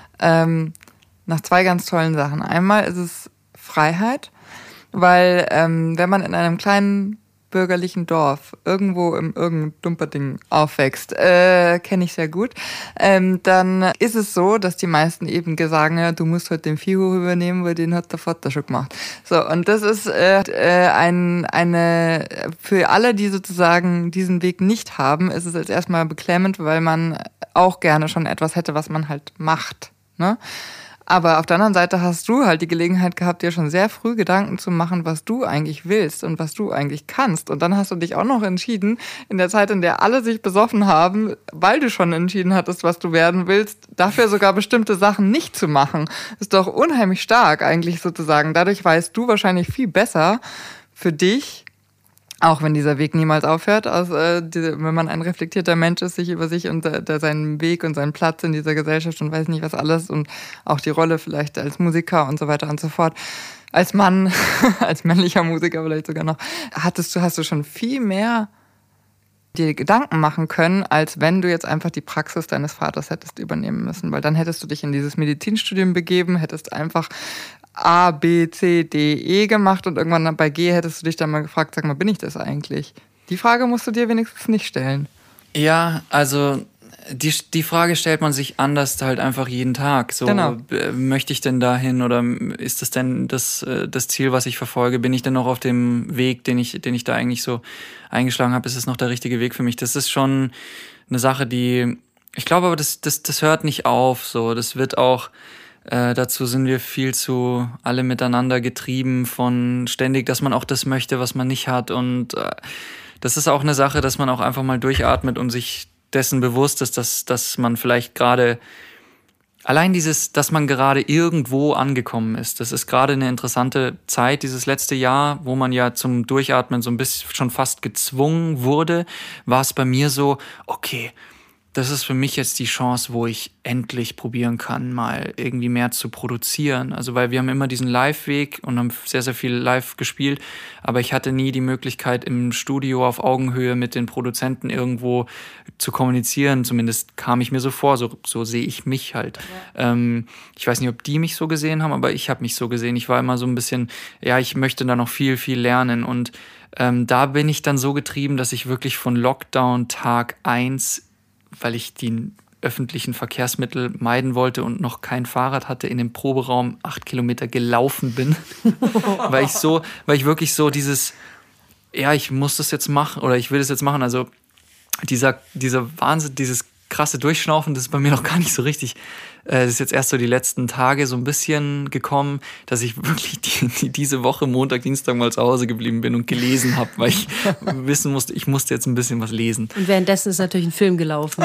ähm, nach zwei ganz tollen Sachen. Einmal ist es Freiheit, weil ähm, wenn man in einem kleinen bürgerlichen Dorf irgendwo im irgendein Dumperding aufwächst, äh, kenne ich sehr gut, ähm, dann ist es so, dass die meisten eben sagen, ja, du musst heute den Viehhof übernehmen, weil den hat der Vater schon gemacht. So, und das ist äh, äh, ein, eine, für alle, die sozusagen diesen Weg nicht haben, ist es jetzt erstmal beklemmend, weil man auch gerne schon etwas hätte, was man halt macht, ne? Aber auf der anderen Seite hast du halt die Gelegenheit gehabt, dir schon sehr früh Gedanken zu machen, was du eigentlich willst und was du eigentlich kannst. Und dann hast du dich auch noch entschieden, in der Zeit, in der alle sich besoffen haben, weil du schon entschieden hattest, was du werden willst, dafür sogar bestimmte Sachen nicht zu machen. Ist doch unheimlich stark eigentlich sozusagen. Dadurch weißt du wahrscheinlich viel besser für dich, auch wenn dieser Weg niemals aufhört, als, äh, die, wenn man ein reflektierter Mensch ist, sich über sich und äh, seinen Weg und seinen Platz in dieser Gesellschaft und weiß nicht was alles und auch die Rolle vielleicht als Musiker und so weiter und so fort, als Mann, als männlicher Musiker vielleicht sogar noch, hattest du, hast du schon viel mehr dir Gedanken machen können, als wenn du jetzt einfach die Praxis deines Vaters hättest übernehmen müssen, weil dann hättest du dich in dieses Medizinstudium begeben, hättest einfach A, B, C, D, E gemacht und irgendwann bei G hättest du dich dann mal gefragt, sag mal, bin ich das eigentlich? Die Frage musst du dir wenigstens nicht stellen. Ja, also die, die Frage stellt man sich anders halt einfach jeden Tag. So, genau. Möchte ich denn dahin oder ist das denn das, das Ziel, was ich verfolge? Bin ich denn noch auf dem Weg, den ich, den ich da eigentlich so eingeschlagen habe? Ist es noch der richtige Weg für mich? Das ist schon eine Sache, die, ich glaube aber, das, das, das hört nicht auf. So, das wird auch, Äh, dazu sind wir viel zu alle miteinander getrieben von ständig, dass man auch das möchte, was man nicht hat. Und äh, das ist auch eine Sache, dass man auch einfach mal durchatmet und sich dessen bewusst ist, dass, dass man vielleicht gerade, allein dieses, dass man gerade irgendwo angekommen ist. Das ist gerade eine interessante Zeit, dieses letzte Jahr, wo man ja zum Durchatmen so ein bisschen schon fast gezwungen wurde, war es bei mir so, okay, das ist für mich jetzt die Chance, wo ich endlich probieren kann, mal irgendwie mehr zu produzieren. Also weil wir haben immer diesen Live-Weg und haben sehr, sehr viel live gespielt, aber ich hatte nie die Möglichkeit, im Studio auf Augenhöhe mit den Produzenten irgendwo zu kommunizieren. Zumindest kam ich mir so vor, so, so sehe ich mich halt. Ja. Ähm, ich weiß nicht, ob die mich so gesehen haben, aber ich habe mich so gesehen. Ich war immer so ein bisschen, ja, ich möchte da noch viel, viel lernen. Und ähm, da bin ich dann so getrieben, dass ich wirklich von Lockdown Tag eins, weil ich die öffentlichen Verkehrsmittel meiden wollte und noch kein Fahrrad hatte, in dem Proberaum acht Kilometer gelaufen bin, weil ich so, weil ich wirklich so dieses, ja, ich muss das jetzt machen oder ich will das jetzt machen, also dieser, dieser Wahnsinn, dieses krasse Durchschnaufen, das ist bei mir noch gar nicht so richtig. Das ist jetzt erst so die letzten Tage so ein bisschen gekommen, dass ich wirklich die, die, diese Woche Montag, Dienstag mal zu Hause geblieben bin und gelesen habe, weil ich wissen musste, ich musste jetzt ein bisschen was lesen. Und währenddessen ist natürlich ein Film gelaufen.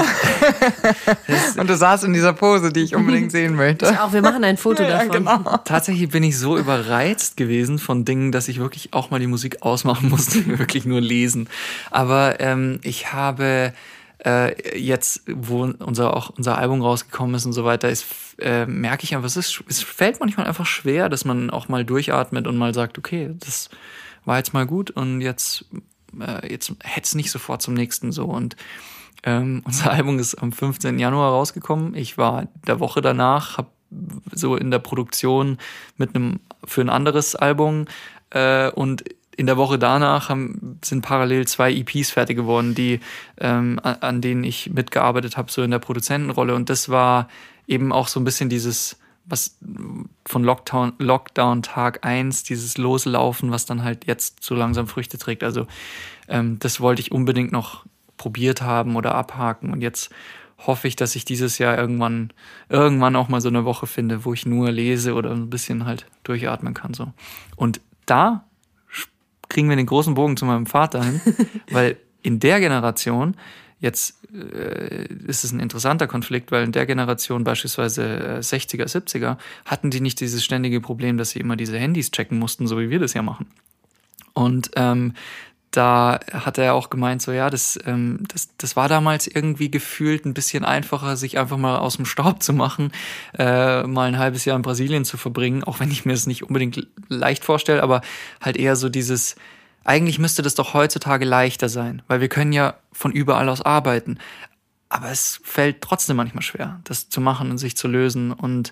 Und du saßt in dieser Pose, die ich unbedingt sehen möchte. Ich auch, wir machen ein Foto ja, davon. Genau. Tatsächlich bin ich so überreizt gewesen von Dingen, dass ich wirklich auch mal die Musik ausmachen musste, wirklich nur lesen. Aber ähm, ich habe Äh, jetzt, wo unser auch unser Album rausgekommen ist und so weiter, ist, äh, merke ich einfach, es, ist, es fällt manchmal einfach schwer, dass man auch mal durchatmet und mal sagt, okay, das war jetzt mal gut und jetzt, äh, jetzt het's nicht sofort zum nächsten so. Und ähm, unser Album ist am fünfzehnten Januar rausgekommen. Ich war der Woche danach, habe so in der Produktion mit einem für ein anderes Album äh, und in der Woche danach haben, sind parallel zwei E Ps fertig geworden, die ähm, an, an denen ich mitgearbeitet habe, so in der Produzentenrolle. Und das war eben auch so ein bisschen dieses was von Lockdown, Lockdown Tag eins, dieses Loslaufen, was dann halt jetzt so langsam Früchte trägt. Also ähm, das wollte ich unbedingt noch probiert haben oder abhaken. Und jetzt hoffe ich, dass ich dieses Jahr irgendwann, irgendwann auch mal so eine Woche finde, wo ich nur lese oder ein bisschen halt durchatmen kann. So. Und da kriegen wir den großen Bogen zu meinem Vater hin, weil in der Generation, jetzt äh, ist es ein interessanter Konflikt, weil in der Generation beispielsweise äh, sechziger, siebziger hatten die nicht dieses ständige Problem, dass sie immer diese Handys checken mussten, so wie wir das ja machen. Und ähm, da hat er auch gemeint, so ja, das, ähm, das, das war damals irgendwie gefühlt ein bisschen einfacher, sich einfach mal aus dem Staub zu machen, äh, mal ein halbes Jahr in Brasilien zu verbringen, auch wenn ich mir das nicht unbedingt leicht vorstelle, aber halt eher so dieses, eigentlich müsste das doch heutzutage leichter sein, weil wir können ja von überall aus arbeiten. Aber es fällt trotzdem manchmal schwer, das zu machen und sich zu lösen und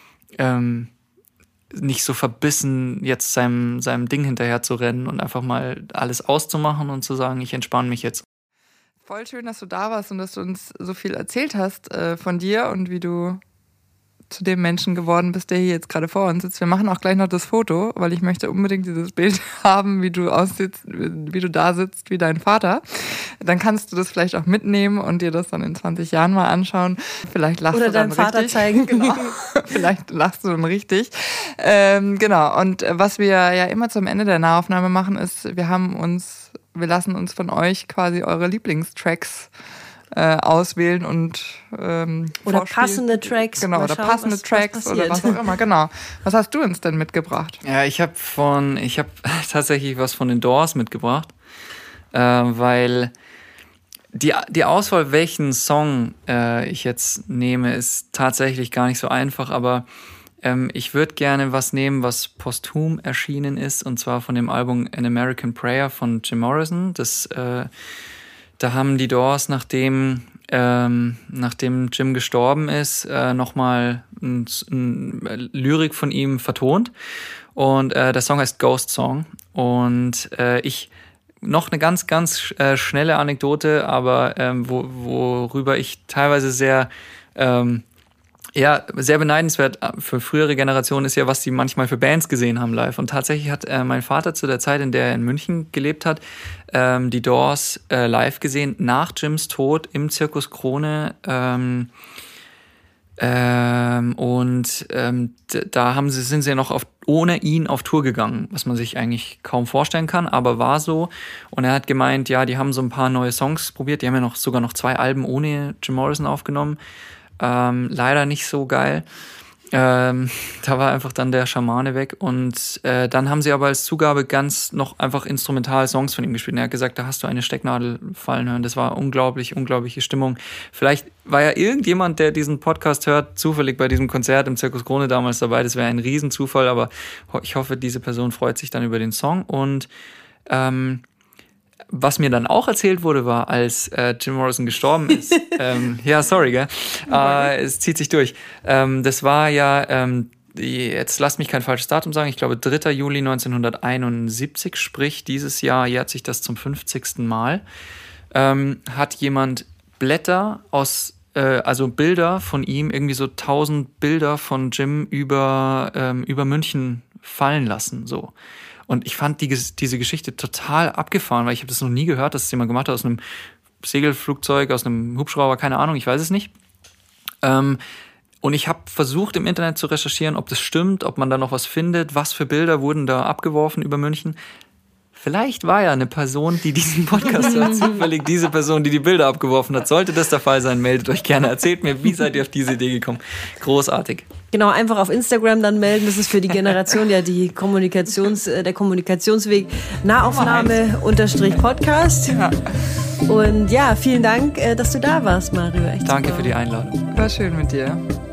ähm, nicht so verbissen jetzt seinem, seinem Ding hinterher zu rennen und einfach mal alles auszumachen und zu sagen, ich entspanne mich jetzt. Voll schön, dass du da warst und dass du uns so viel erzählt hast äh, von dir und wie du zu dem Menschen geworden bist, der hier jetzt gerade vor uns sitzt. Wir machen auch gleich noch das Foto, weil ich möchte unbedingt dieses Bild haben, wie du aussitzt, wie du da sitzt, wie dein Vater. Dann kannst du das vielleicht auch mitnehmen und dir das dann in zwanzig Jahren mal anschauen. Vielleicht lachst Oder du dann deinem Vater richtig. zeigen. Genau. Vielleicht lachst du dann richtig. Ähm, genau. Und was wir ja immer zum Ende der Nahaufnahme machen, ist, wir haben uns, wir lassen uns von euch quasi eure Lieblingstracks Äh, auswählen und ähm, oder vorspielen. passende Tracks. Genau, Mal oder schauen, passende was, Tracks was oder was auch immer, genau. Was hast du uns denn mitgebracht? Ja, ich habe von, ich habe tatsächlich was von den Doors mitgebracht, äh, weil die, die Auswahl, welchen Song äh, ich jetzt nehme, ist tatsächlich gar nicht so einfach, aber ähm, ich würde gerne was nehmen, was posthum erschienen ist, und zwar von dem Album An American Prayer von Jim Morrison. Das äh, Da haben die Doors, nachdem, ähm, nachdem Jim gestorben ist, äh, nochmal ein, ein Lyrik von ihm vertont. Und äh, der Song heißt Ghost Song. Und äh, ich, noch eine ganz, ganz äh, schnelle Anekdote, aber ähm, wo, worüber ich teilweise sehr... Ähm, Ja, sehr beneidenswert für frühere Generationen ist ja, was die manchmal für Bands gesehen haben live. Und tatsächlich hat äh, mein Vater zu der Zeit, in der er in München gelebt hat, ähm, die Doors äh, live gesehen, nach Jims Tod im Zirkus Krone. Ähm, ähm, und ähm, d- da haben sie, sind sie ja noch auf, ohne ihn auf Tour gegangen, was man sich eigentlich kaum vorstellen kann, aber war so. Und er hat gemeint, ja, die haben so ein paar neue Songs probiert. Die haben ja noch sogar noch zwei Alben ohne Jim Morrison aufgenommen. Ähm, leider nicht so geil. Ähm, da war einfach dann der Schamane weg. Und äh, dann haben sie aber als Zugabe ganz noch einfach instrumental Songs von ihm gespielt. Und er hat gesagt, da hast du eine Stecknadel fallen hören. Das war unglaublich, unglaubliche Stimmung. Vielleicht war ja irgendjemand, der diesen Podcast hört, zufällig bei diesem Konzert im Zirkus Krone damals dabei. Das wäre ein Riesenzufall, aber ich hoffe, diese Person freut sich dann über den Song. Und ähm, was mir dann auch erzählt wurde, war, als äh, Jim Morrison gestorben ist, ähm, ja, sorry, gell, äh, es zieht sich durch, ähm, das war ja, ähm, die, jetzt lasst mich kein falsches Datum sagen, ich glaube dritter Juli neunzehnhunderteinundsiebzig, sprich dieses Jahr jährt sich das zum fünfzigsten Mal, ähm, hat jemand Blätter aus, äh, also Bilder von ihm, irgendwie so tausend Bilder von Jim über, ähm, über München fallen lassen, so. Und ich fand die, diese Geschichte total abgefahren, weil ich habe das noch nie gehört, dass es jemand gemacht hat aus einem Segelflugzeug, aus einem Hubschrauber, keine Ahnung, ich weiß es nicht. Ähm, und ich habe versucht im Internet zu recherchieren, ob das stimmt, ob man da noch was findet, was für Bilder wurden da abgeworfen über München. Vielleicht war ja eine Person, die diesen Podcast hört, zufällig diese Person, die die Bilder abgeworfen hat. Sollte das der Fall sein, meldet euch gerne. Erzählt mir, wie seid ihr auf diese Idee gekommen? Großartig. Genau, einfach auf Instagram dann melden. Das ist für die Generation ja die Kommunikations, der Kommunikationsweg. Nahaufnahme unterstrich Podcast. Ja. Und ja, vielen Dank, dass du da warst, Mario. Echt Danke super. für die Einladung. War schön mit dir.